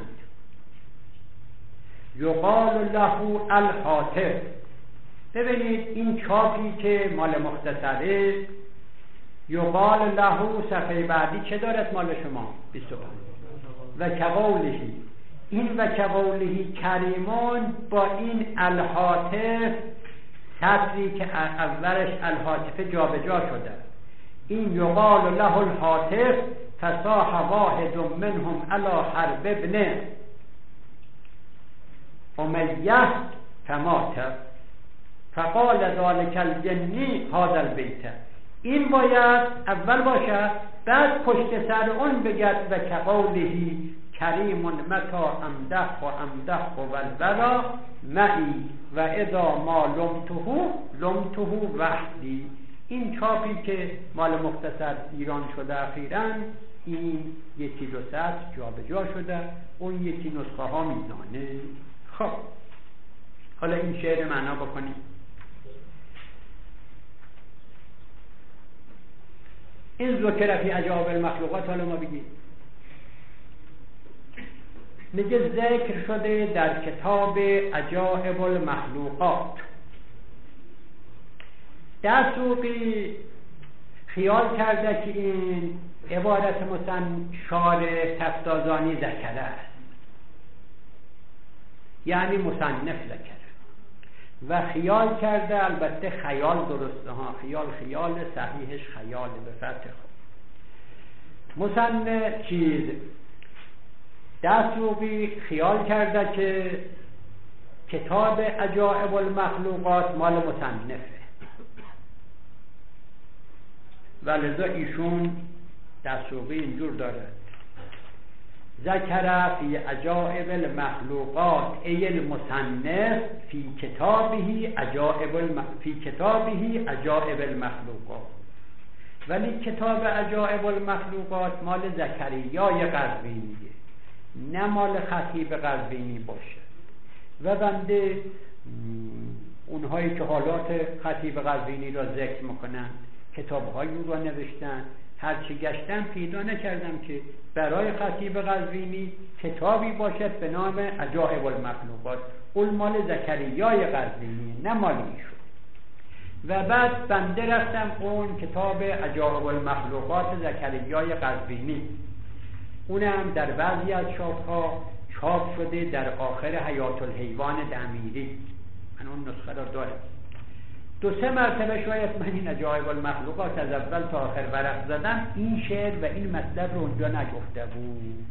یقال له الحاطب. ببینید این چاپی که مال مختصره، یقال له، صفحه بعدی چه دارد مال شما؟ 25. و کقولهی، این و کقولهی کریمان با این الحاطف، سطری که اولش الحاطف جا به جا شده، این یقال له الحاطف فصاح واحد منهم علی حرب ابن امیه فمات فقال ذلك الجنی هذا البیت. این باید اول باشه، بعد پشت سر اون بگد و کقولهی کریم متا امدح و امدح و البرا معی و اذا ما لمته وحدی. این چاپی که مال مختصر ایران شده اخیراً، این یکی دو سطر جا به جا شده، اون یکی نسخه ها میزانه. خب حالا این شعر معنا بکنیم. این ذکر فی عجائب المخلوقات، حالا ما بگیم میگه ذکر شده در کتاب عجائب المخلوقات. دسوقی خیال کرده که این عبارت شارح تفتازانی ذکره است، یعنی مصنف ذکره، و خیال کرده، البته خیال درسته ها، خیال صحیحش خیال به فتح مصنف چیز دسوقی خیال کرده که کتاب عجائب المخلوقات مال مصنفه، ولذا ایشون دسوقی اینجور داره ذکر فی عجائب المخلوقات ای المصنف فی کتابه عجائب المخلوقات. ولی کتاب عجائب المخلوقات مال زکریای قزوینیه، نه مال خطیب قزوینی باشه. و بنده اونهایی که حالات خطیب قزوینی را ذکر میکنن کتاب‌های او را نوشتن. هرچی گشتم پیدا نکردم که برای خطیب قزوینی کتابی باشد به نام عجائب المخلوقات. اون مال زکریای قزوینی، نه مال ایشون. و بعد بنده رفتم اون کتاب عجائب المخلوقات زکریای قزوینی، اونم در بعضی از چاپ‌ها چاپ شده در آخر حیات الحیوان دمیری. من اون نسخه را دارم. 2-3 مرتبه شاید من این عجائب المخلوقات از اول تا آخر ورق زدم، این شعر و این مطلب رو اونجا نگفته بود.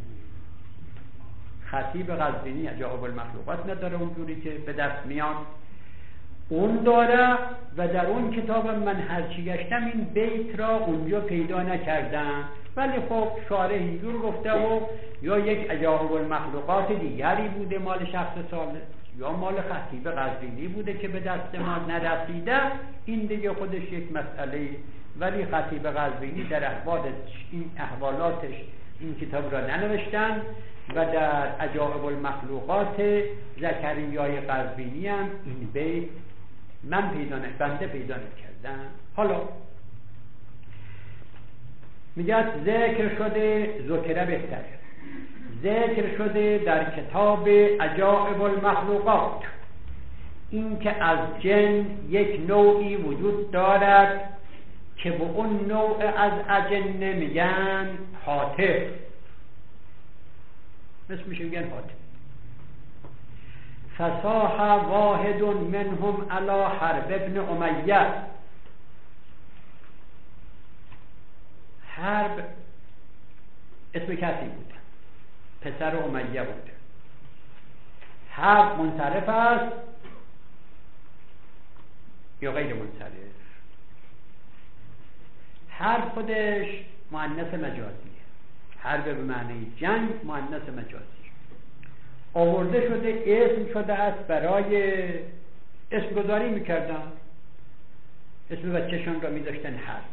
خطیب قزوینی عجائب المخلوقات نداره اونجوری که به دست میاد، اون داره و در اون کتاب من هرچی گشتم این بیت را اونجا پیدا نکردم. ولی خب شارح اینجور گفته و یا یک عجائب المخلوقات دیگری بوده مال شخص صالح، یا مال خطیب قزوینی بوده که به دست ما نرسیده، این دیگه خودش یک مسئله. ولی خطیب قزوینی در احوالاتش این کتاب را ننوشتن و در عجائب المخلوقات زکریای قزوینی هم این بیت بنده پیدا نکردم. حالا میگه ذکر شده، ذکره بهتره، ذکر شده در کتاب عجائب المخلوقات این که از جن یک نوعی وجود دارد که به اون نوع از اجنه میگن هاتف، اسمش میگن هاتف. فصاح واحد منهم علی حرب ابن امیه. حرب اسم کسی بود، پسر امیه بود. حرب منصرف است یا غیر منصرف؟ حرب خودش مؤنث مجازیه، حرب به معنی جنگ مؤنث مجازی آورده شده، اسم شده است برای اسم گذاری میکردن، اسم بچه‌شان را میذاشتن حرب.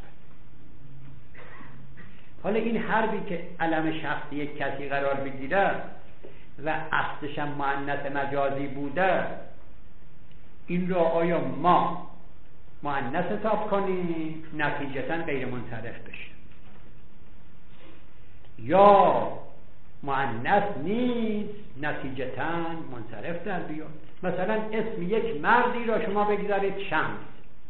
حالا این حربی که علم شخصی یک کسی قرار بگیره و اصلش هم مؤنث مجازی بوده، این را آیا ما مؤنث حساب کنیم نتیجتاً غیر منصرف بشه، یا مؤنث نیست نتیجتاً منصرف در بیاد؟ مثلا اسم یک مردی را شما بگذارید شمس،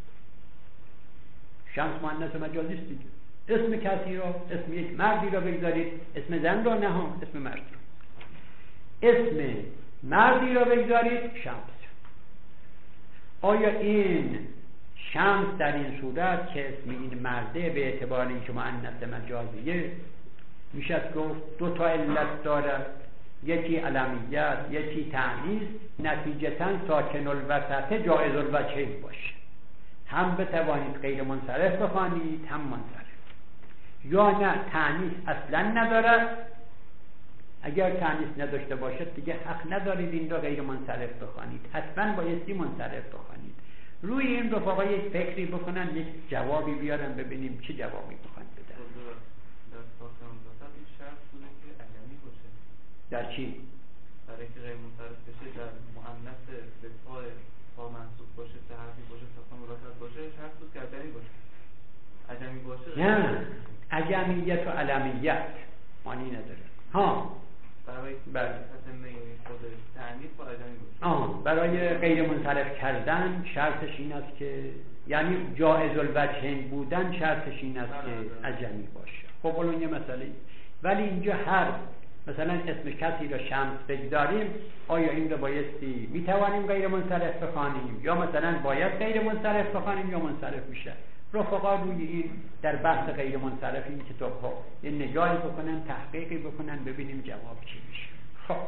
شمس مؤنث مجازی است دیگه. اسم کسی را، اسم یک مردی را بگذارید، اسم زن را نه، اسم مرد را، اسم مردی را بگذارید شمس. آیا این شمس در این صورت که اسم این مرده به اعتبار اینکه مؤنث مجازیه میشه گفت 2 تا علت دارد، یکی علمیت یکی تأنیث، نتیجتاً ساکن الوسط جایز الوجهین باشه، هم بتوانید غیر منصرف بخوانید هم منصرف، یا نه تأنیث اصلا ندارد. اگر تأنیث نداشته باشد دیگه حق ندارید این را غیر منصرف بخوانید، حتما بایستی منصرف بخوانید. روی این رفقا یک فکری بکنن، یک جوابی بیارن، ببینیم چه جوابی بخوان بدن. در ساکن الوسط این شرط بوده که عجمی باشه. در چی؟ برای اینکه غیر منصرف بشه در مؤنث به پا منصوب باشه، چه حرفی باشه، ساکن الوسط باشه، شرط بود که عجمی باشه. عجمی باشه نه، عجمیت و علمیت معنی نداره. برای خود تعنیف با عجمی باشه. برای غیر منصرف کردن شرطش این است که، یعنی جائز الوجهین بودن شرطش این است که عجمی باشه. خب اون یه مسئله، ولی اینجا هر مثلا اسم کسی را شمس بگذاریم، آیا این را بایستی میتوانیم غیر منصرف بخوانیم یا مثلا باید غیر منصرف بخوانیم یا منصرف میشه؟ رفقا روی این در بحث غیر منصرف این کتاب ها یه نگاهی بکنن، تحقیقی بکنن، ببینیم جواب چی میشه. خب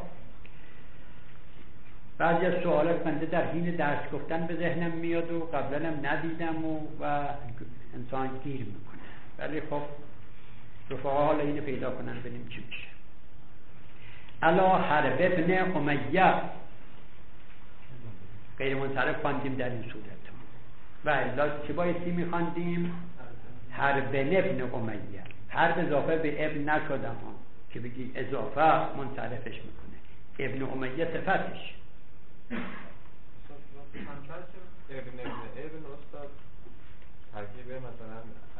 بعضی از سوالات بنده در حین درس گفتن به ذهنم میاد و قبلا هم ندیدم و انسان گیر میکنه، ولی خب رفقا حالا اینو پیدا کنن ببینیم چی میشه. علا حرب ابن امیه غیر منصرف خواندیم در این صورت، و الا چه بایستی میخواندیم؟ حرب ابن امیه. حرب اضافه به ابن نشده ها که بگی اضافه منصرفش میکنه، ابن امیه صفتش. ابن استاد ترکیب مثلا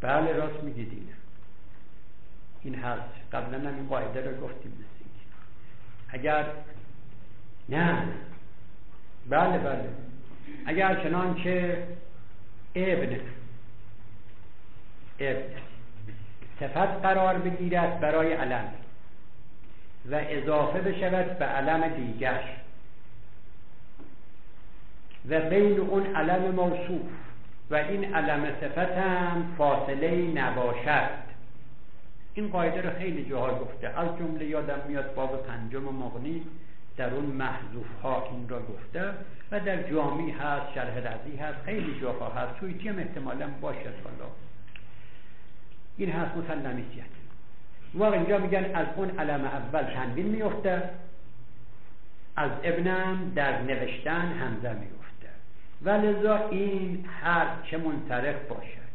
بله راست میگید، این هست. قبلا هم این قاعده رو گفتیم مثل اگر نه بله اگر چنانچه ابن صفت قرار بگیرد برای علم و اضافه بشود به علم دیگر و بین اون علم موصوف و این علم صفت هم فاصله نباشد. این قاعده رو خیلی جاها گفته، از جمله یادم میاد باب 5 مغنی در اون محذوف ها این را گفته و در جامی هست، شرح رضی هست، خیلی جاها هست، سویتی هم احتمالا باشد. حالا این هست مسلمیت. واقعا اینجا میگن از اون علم اول تنوین میفته، از ابنم در نوشتن همزه میفته و لذا این حرف چه منصرف باشد.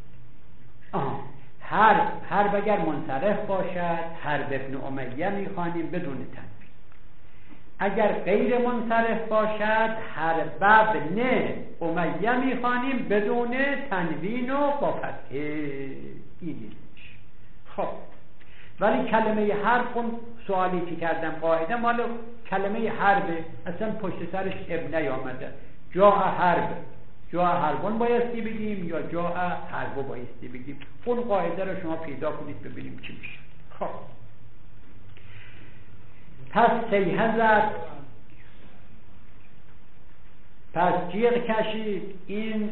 حرف اگر منصرف باشد حرف ابن امیه میخوانیم بدون تنوین. اگر غیر منصرف باشد حرف ابن امیه میخوانیم بدون تنوین و با فتحه. اینش خب. ولی کلمه حرف، اون سوالی که کردم قاعده مال کلمه حربه، اصلا پشت سرش ابن آمده. جا حربون بایستی بگیم یا جا حربو بایستی بگیم. اون قاعده رو شما پیدا کنید ببینیم چی میشه. خب پس سیحزت، پس جیغ کشید. این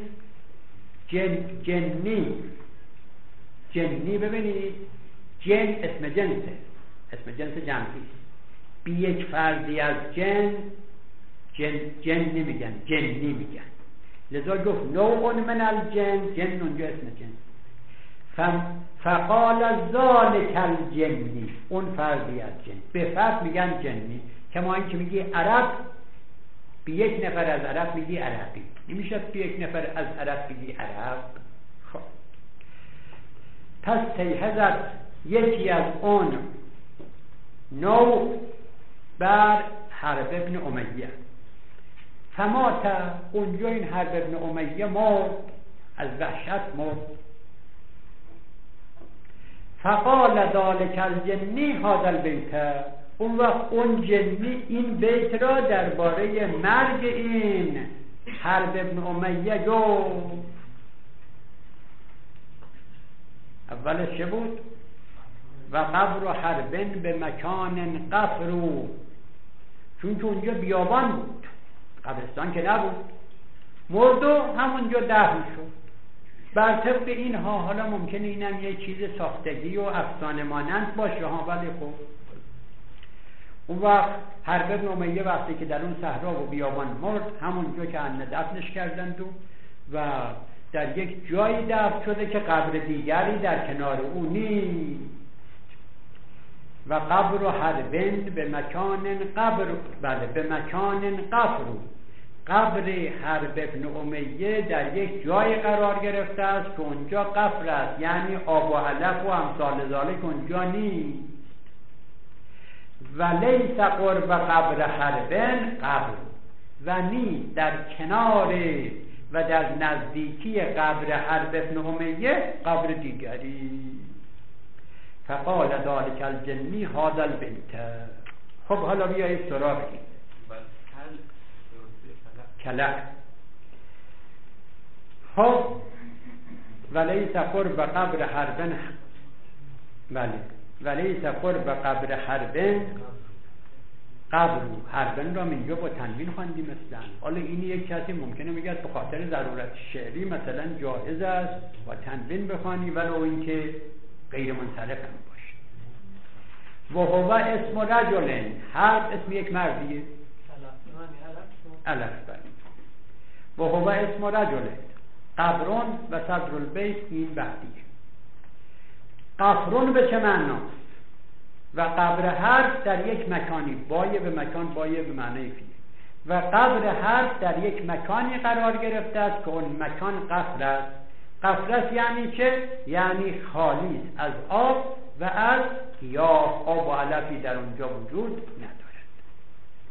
جنی ببینید، جن اسم جنسه، اسم جنس جمعی. بی یک فردی از جن نمیگن، جنی میگن. لذا گفت نوع من الجن، جن اونجا اسم جنس. فقال ذالک الجنی، اون فردی از جن، به فرد میگن جنی. کما این که میگی عرب، بی یک نفر از عرب میگی عربی، نمیشه بی یک نفر از عرب بگی عرب. خب پس تیهزت یکی از اون نوع بر حرب ابن امیه. فمات، اونجا این حرب ابن امیه مرد، از وحشت مرد. فقال ذالک الجنی هذا البیت، اون وقت اون جنی این بیت را درباره مرگ این حرب ابن امیه گفت. اولش چه بود؟ و قبر حربن به مکان قفرو، چون که اونجا بیابان بود، قبرستان که نبود. مرد و همونجا دفن شد. بر طبق اینها حالا ممکنه اینم یه چیز ساختگی و افسانه مانند باشه ها، ولی خب اون وقت حرب ابن امیه وقتی که در اون صحرا و بیابان مرد، همونجا که دفنش کردند و در یک جایی دفن شده که قبر دیگری در کنار او نیست. و قبر حربن به مکان قبر، بله به مکان قفرو، قبر حرب ابن امیه در یک جای قرار گرفته است که اونجا قفر است، یعنی آب و علف و امثال ذالک اونجا نیست. و لیس قرب قبر حربن قبر، و نیست در کنار و در نزدیکی قبر حرب ابن امیه قبر دیگری. فقال ذالک الجنی هذا البیت. خب حالا بیایید سراغ این کلک. خب ولیس قرب قبر حربن، بله ولیس قرب قبر حربن قبر، حربن را اینجا با تنوین خواندیم مثلا. حالا این یک کسی ممکنه بگه به خاطر ضرورت شعری مثلا جایز است با تنوین بخوانی، ولو اینکه غیر منصرف هم باشه. و هو اسم رجل، حرب اسم یک مردیه، الف بله. و هو اسم رجل، قبرون و صدر البیت این بعدیه. قفرون به چه معناست؟ و قبر حرب در یک مکانی، بایه به مکان، بایه به معنی فیه. و قبر حرب در یک مکانی قرار گرفته است که اون مکان قفر است. قفر است یعنی چه؟ یعنی خالی از آب و از گیاه، آب و علفی در اونجا وجود ندارد.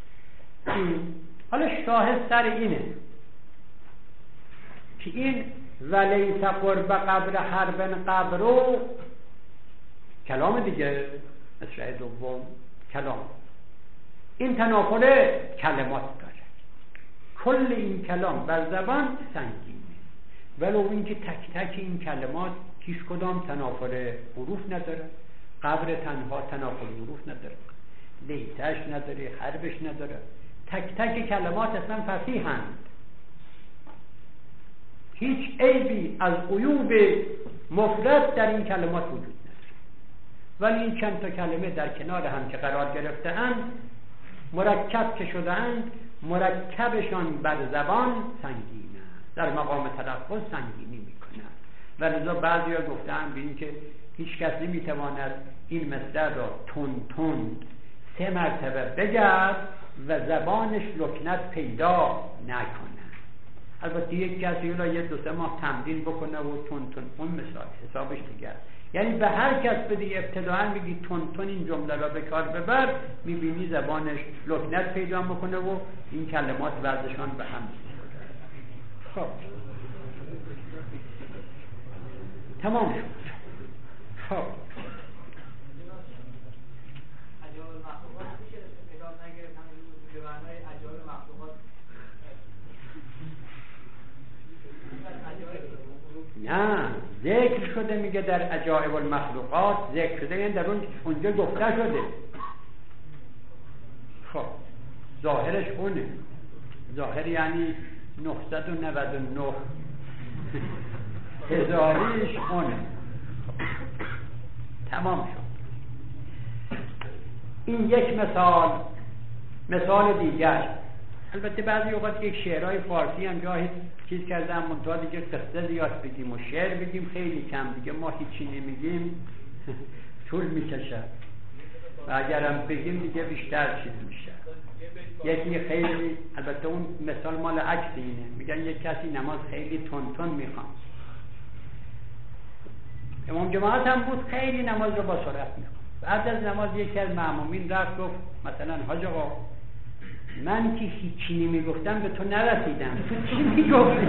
حالا شاهد سر اینه که این ولیس قرب قبر حرب قبرو، کلام دیگه، مصرع دوم کلام. این تنافر کلمات داره. کل این کلام بر زبان سنگینه، ولو اینکه تک تک این کلمات هیچ کدام تنافر حروف نداره. قبر تنها تنافر حروف نداره، لیتش نداره، حربش نداره. تک تک کلمات اصلا فصیحند، هیچ عیبی از عیوب مفرد در این کلمات وجود نداره. ولی این چند تا کلمه در کنار هم که قرار گرفته‌اند، مرکب که شده‌اند، مرکبشان بر زبان سنگینه، در مقام تلفظ سنگینی میکنند. و لذا بعضی‌ها گفتند به این که هیچ کس نمیتواند این مصدر را تند 3 مرتبه بگرد و زبانش لکنت پیدا نکنه. البته یک کسی اولا 1-2 ماه تمرین بکنه و تند اون مثال حسابش دیگر. یعنی به هر کس بدی ابتداعا میگی تند این جمله را به کار ببر، میبینی زبانش لکنت پیدا میکنه و این کلمات وزنشان به هم میخوره. خب تمام شد. خب نه، ذکر شده میگه در عجایب المخلوقات ذکر شده، یعنی در اونجا گفته شده. خب ظاهرش اونه، ظاهر یعنی 999 هزاریش اونه. تمام شد. این یک مثال دیگر. البته بعضی اوقات یک شعرهای فارسی هم جایی چیز کردم، منتها دیگه قصه زیاد بگیم و شعر بگیم خیلی کم، دیگه ما هیچی نمیگیم طول میکشه و اگرم بگیم دیگه بیشتر چیز میشه. یکی خیلی، البته اون مثال مال عکس اینه، میگن یک کسی نماز خیلی تون میخوان، امام جماعت هم بود، خیلی نماز رو با سرعت میخوان. بعد از نماز یکی از مأمومین رفت گفت مثلا حاج آقا من که هیچی نمیگفتم به تو نرسیدم، تو چی میگفتی؟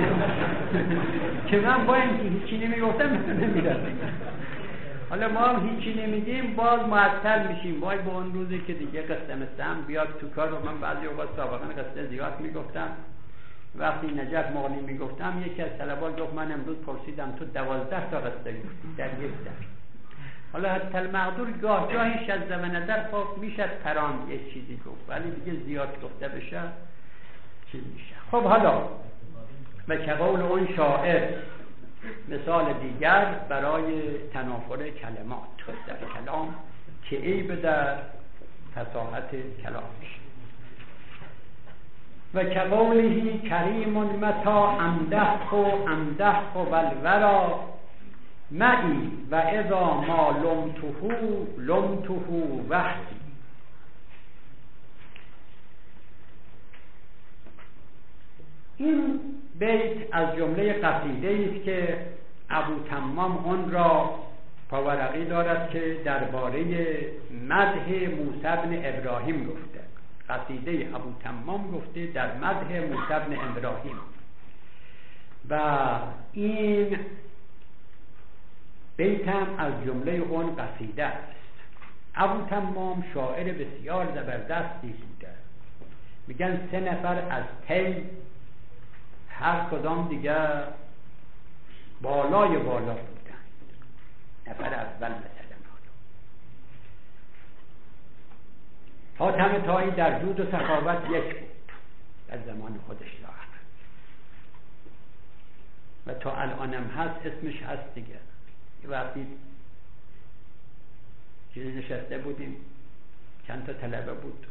که من با اینکه هیچی نمیگفتم به تو نمیرسیدم. حالا ما هم هیچی نمیگیم باز معطل میشیم، وای با اون روزی که دیگه قصه مثلا بیاد تو کار. و من بعضی اوقات سابقا قصه زیاد میگفتم، وقتی نجف مغنی میگفتم یکی از طلبا گفت من امروز پرسیدم تو 12 تا قصه گفتی در یک درس. حالا حتی المقدور گاه جاهیش از زمن نظر خب میشه پراند یک چیزی گفت، ولی دیگه زیاد گفته بشه چیز میشه. خب حالا و که قول اون شاعر، مثال دیگر برای تنافر کلمات در کلام که عیب در فصاحت کلام میشه. و که قوله کریم متا امدح و الورا معی و اذا ما لمتهو وحدی. این بیت از جمله قصیده است که ابو تمام اون را پاورقی دارد که درباره مدح موسی بن ابراهیم گفته. قصیده ابو تمام گفته در مدح موسی بن ابراهیم و این بیت هم از جمله اون قصیده است. ابو تمام شاعر بسیار زبردستی بوده. میگن 3 نفر از تی هر کدام دیگه بالای بالا بودن. نفر اول مثلا حاتم طایی در جود و سخاوت یک بود در زمان خودش لاحق و تا الانم هست، اسمش هست دیگه. وقتی چیزی نشسته بودیم چند تا طلبه بود،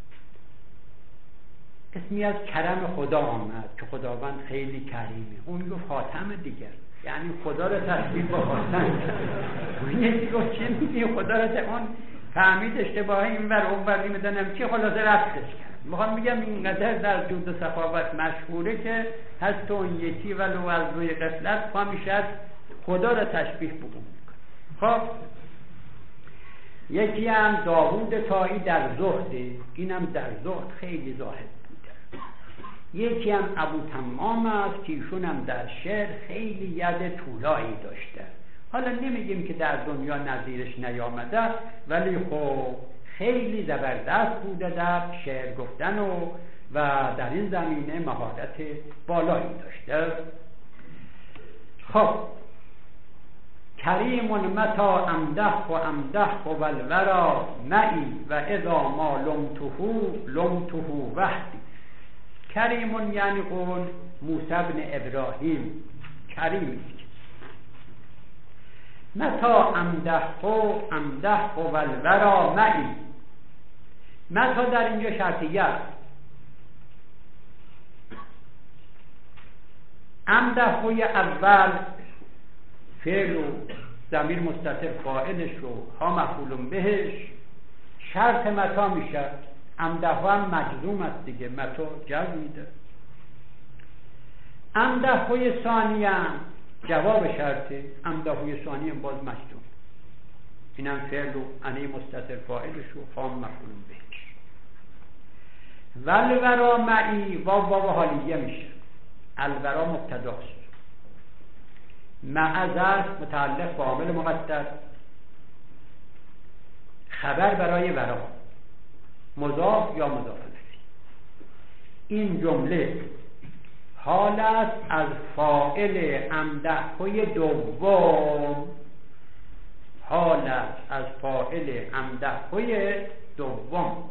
اسمی از کرم خدا آمد که خداوند خیلی کریمه. اون گفت حاتم دیگر، یعنی خدا رو تشبیه با حاتم. اون یکی گفت چه میگی خدا رو اون فهمید اشتباهی اینور اونور نمیدونم چی، خلاصه رفتش کرد. میخوام بگم اینقدر در جود و سخاوت مشهوره که حتی اون یکی ولو از روی غفلت پا میشد خدا را تشبیه بگم. خب یکی هم داوود طایی در زهده، اینم در زهد خیلی زاهد بوده یکی هم ابو تمام است که ایشون هم در شعر خیلی ید طولایی داشته. حالا نمیگیم که در دنیا نظیرش نیامده، ولی خب خیلی زبردست بوده در شعر گفتن و در این زمینه مهارت بالایی داشته. خب کریم متا امده و الورا معی و اذا ما لمته وحدی. کریم یعنی قول موسی بن ابراهیم کریم است. متا امده و الورا معی. متا در اینجا شرطیه است. امده اول فعل و ضمیر مستتر فاعلش رو ها مفعول بهش شرط متا میشه. امده هم مجزوم است دیگه، متا جزم میده. امده ثانی هم جواب شرطه، امده ثانی هم باز مجزوم. اینم فعل و انی مستتر فاعلش رو ها مفعول بهش. والورا معی واو حالیه میشه. الورا مبتداست، معذر متعلق با عامل مقدر، خبر برای ورا، مضاف یا مضاف الیه. این جمله حال است از فاعل امدحوی دوم، حال است از فاعل امدحوی دوم.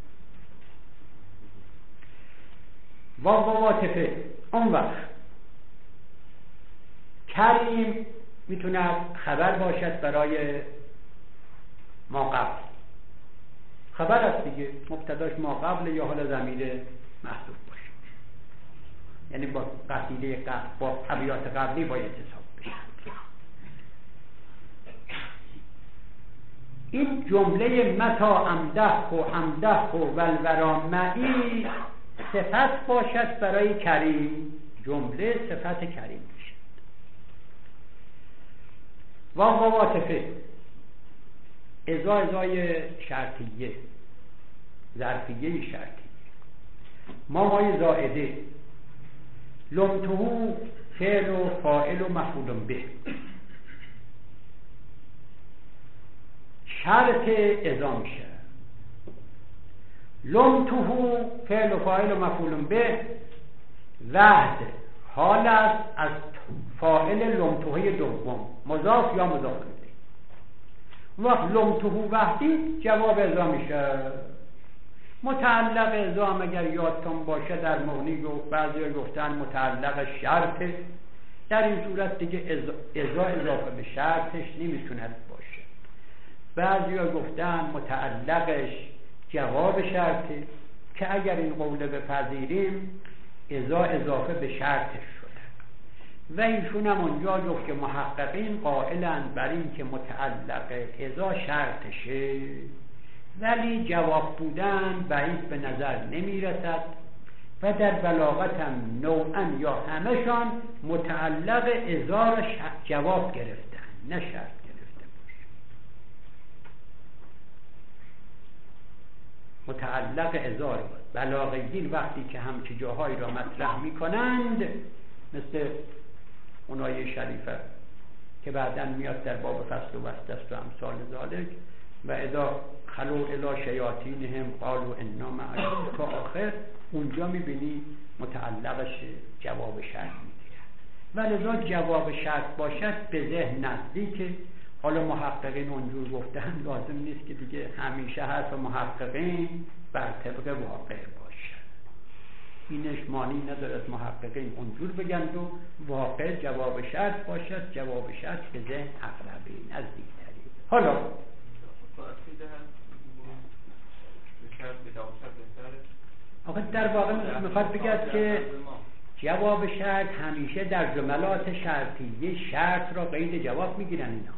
واو عاطفه. اون وقت کریم میتونه خبر باشد برای ما قبل، خبر است دیگه، مبتداش ما قبل یا حالا ضمیر محذوف باشه، یعنی با قصیده قبل با ابیات قبلی باید حساب بشه. این جمله متا امده و الورا معی صفت باشد برای کریم، جمله صفت کریم باشد. واو عاطفه ازای شرطیه، ظرفیه شرطیه. مای زائده، لمتهو فعل و فاعل و مفعول به. شرط ازا میشه. لمتهو فعل و فاعل و مفعول به، وحد حال است از فاعل لمتهوی دوم، مضاف یا مضاف الیه. وقت لمتهو وحدی جواب ازا میشه. متعلق ازا هم اگر یادتون باشه در مغنی بعضی گفتن متعلق شرطه، در این صورت دیگه ازا اضافه به شرطش نمیتوند باشه. بعضی گفتن متعلقش جواب شرطه که اگر این قوله بپذیریم ازا اضافه به شرطش شده. و ایشون هم اونجا گفت که محققین قائلند بر این که متعلق ازا شرطشه، ولی جواب بودن بعید به نظر نمیرسد و در بلاغت هم نوعا یا همشان متعلق ازا را جواب گرفتن، نه شرط گرفته باشه. متعلق ازا را بلاغیین وقتی که همچه جاهایی را مطرح میکنند، مثل اونای شریفه که بعداً میاد در باب فصل و وسط است و امثال ذالک، و اذا خلو الی شیاطینهم قالوا انا معکم تا آخر، اونجا میبینی متعلقش جواب شرط میگیرن. ولذا جواب شرط باشد به ذهن نزدیکه. حالا محققین اونجور گفتن، لازم نیست که دیگه همیشه حرف محققین بر طبق واقع باشه. اینش معنی نداره از محققین اونجور بگند و واقع جواب شرط باشد. جواب شرط به ذهن اقربی، نزدیکتری. حالا آقا در واقع میخواد بگید که جواب شرط همیشه در جملات شرطیه شرط را قید جواب میگیرن. اینا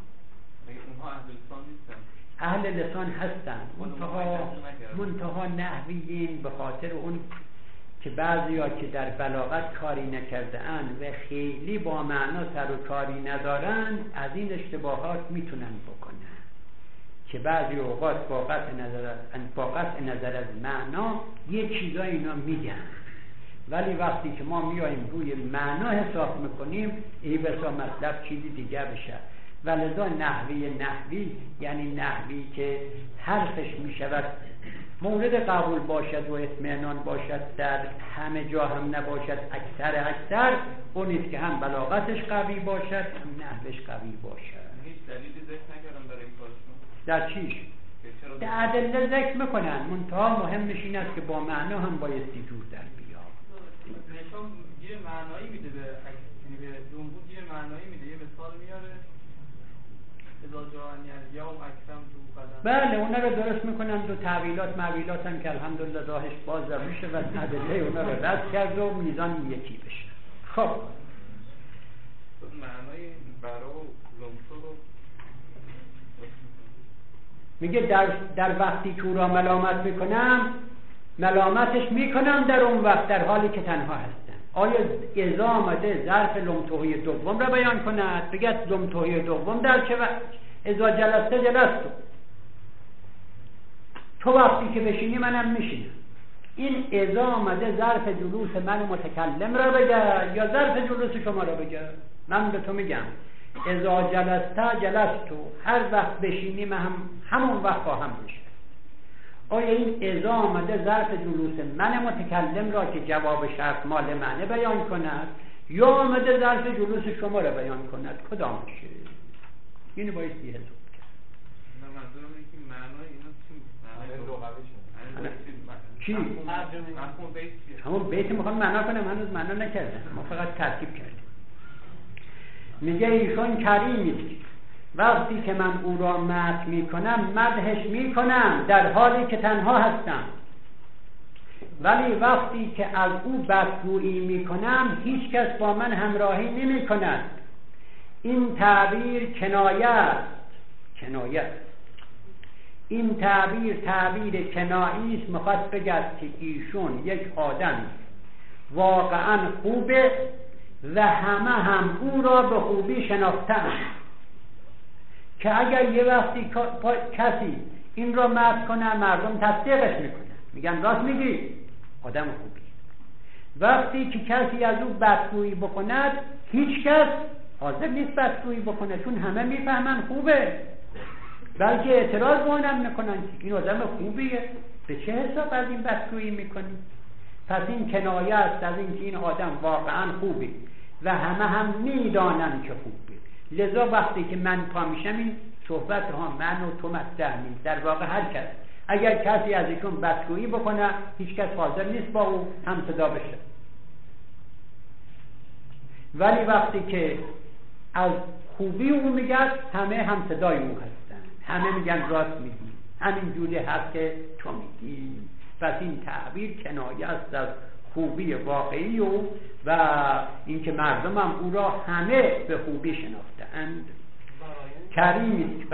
اهل لسان هستن، منتها نحویین به خاطر اون که بعضیا که در بلاغت کاری نکرده اند و خیلی با معنا سر و کاری ندارن، از این اشتباهات میتونن بکنن که بعضی اوقات با قطع نظر از معنا یه چیزا اینا میگن ولی وقتی که ما میاییم روی معنا حساب میکنیم این بسا مطلب چیزی دیگه بشه. ولذا نحوی یعنی نحوی که حرفش میشود مورد قبول باشد و اطمینان باشد، در همه جا هم نباشد، اکثر اون نیست که هم بلاغتش قوی باشد هم نحوش قوی باشد. هیچ دلیلی ذکر نکردم برای این کارشون. در چیش؟ در ادله ذکر میکنن، منتها مهمش این است که با معنا هم بایستی دور در بیاد. نشان یه معنایی میده به جمهور، یه معنایی میده، یه مثال میاره اذا جاءنی الیوم اکرم تو قدم. بله اونا رو درست میکنن و معویلات هم که الحمدلله راهش باز میشه و ادله اونا رو رد کرد و میزان یکی بشه. خب معنای برا و لمسو رو میگه در وقتی که او را ملامت میکنم، ملامتش میکنم در اون وقت در حالی که تنها هستم. آیا اذا آمده ظرف لمتوهی دوم را بیان کند؟ بگه لمتوهی دوم در چه وقت؟ اذا جلستو تو وقتی که بشینی منم میشینم. این اذا آمده ظرف جلوس من متکلم را بگه یا ظرف جلوس شما را بگه؟ من به تو میگم اذا جلستو، هر وقت بشینی من همون وقت خواهم بشین. آیا این اذا آمده ظرف جلوس من متکلم را که جواب شرط مال معنی بیان کند یا آمده ظرف جلوس شما را بیان کند؟ کدام میشه؟ اینو باید حساب کرد. نه منظورم اینه که معنای اینا چی؟ چی؟ همون بیت میخوام معنا کنم، هنوز معنا نکردم، ما فقط ترتیب کردیم. میگه ایشون کریمی وقتی که من او را مدح میکنم مدحش میکنم در حالی که تنها هستم، ولی وقتی که از او بدگویی میکنم هیچ کس با من همراهی نمی کند. این تعبیر کنایه است. این تعبیر کنایی است، میخواد بگه که ایشون یک آدم واقعا خوبه و همه هم او را به خوبی شناختن، که اگر یه وقتی کسی این را مدح کنه مردم تصدیقش میکنن، میگن راست میگی آدم خوبی. وقتی که کسی از او بدگویی بکند هیچ کس حاضر نیست بدگویی بکنه، چون همه میفهمن خوبه، بلکه اعتراض با اونم میکنن که این آدم خوبیه، به چه حساب از این بدگویی میکنی؟ پس این کنایه است از این که این آدم واقعا خوبه و همه هم میدانن که خوبه. لذا وقتی که من پا میشم این صحبت ها من و تو مطرح نیست. در واقع هر کس اگر کسی از ایشون بدگویی بکنه هیچ کس حاضر نیست با او هم صدا بشه، ولی وقتی که از خوبی او میگه همه هم صدای او هستن، همه میگن راست میگی، همین جوری هست که تو میگی. پس این تعبیر کنایه است از خوبی واقعی او و اینکه مردم هم او را همه به خوبی شناختند. کریمی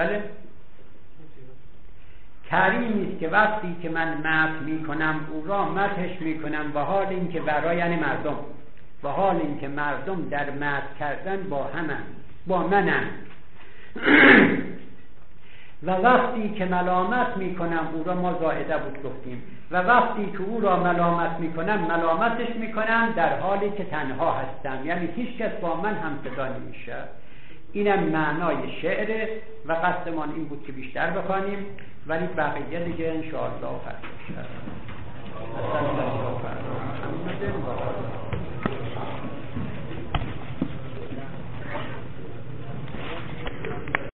است که وقتی که من مدح میکنم او را مدحش میکنم و حال اینکه برای یعنی مردم، و حال اینکه مردم در مدح کردن با منم و وقتی که ملامت میکنم او را، ما زائده بود گفتیم، و وقتی که او را ملامت میکنم ملامتش میکنم در حالی که تنها هستم، یعنی هیچ کس با من هم صدا نمیشه. اینم معنای شعره و قصدمان این بود که بیشتر بخوانیم، ولی بقیه دیگه انشاءالله فردا شد.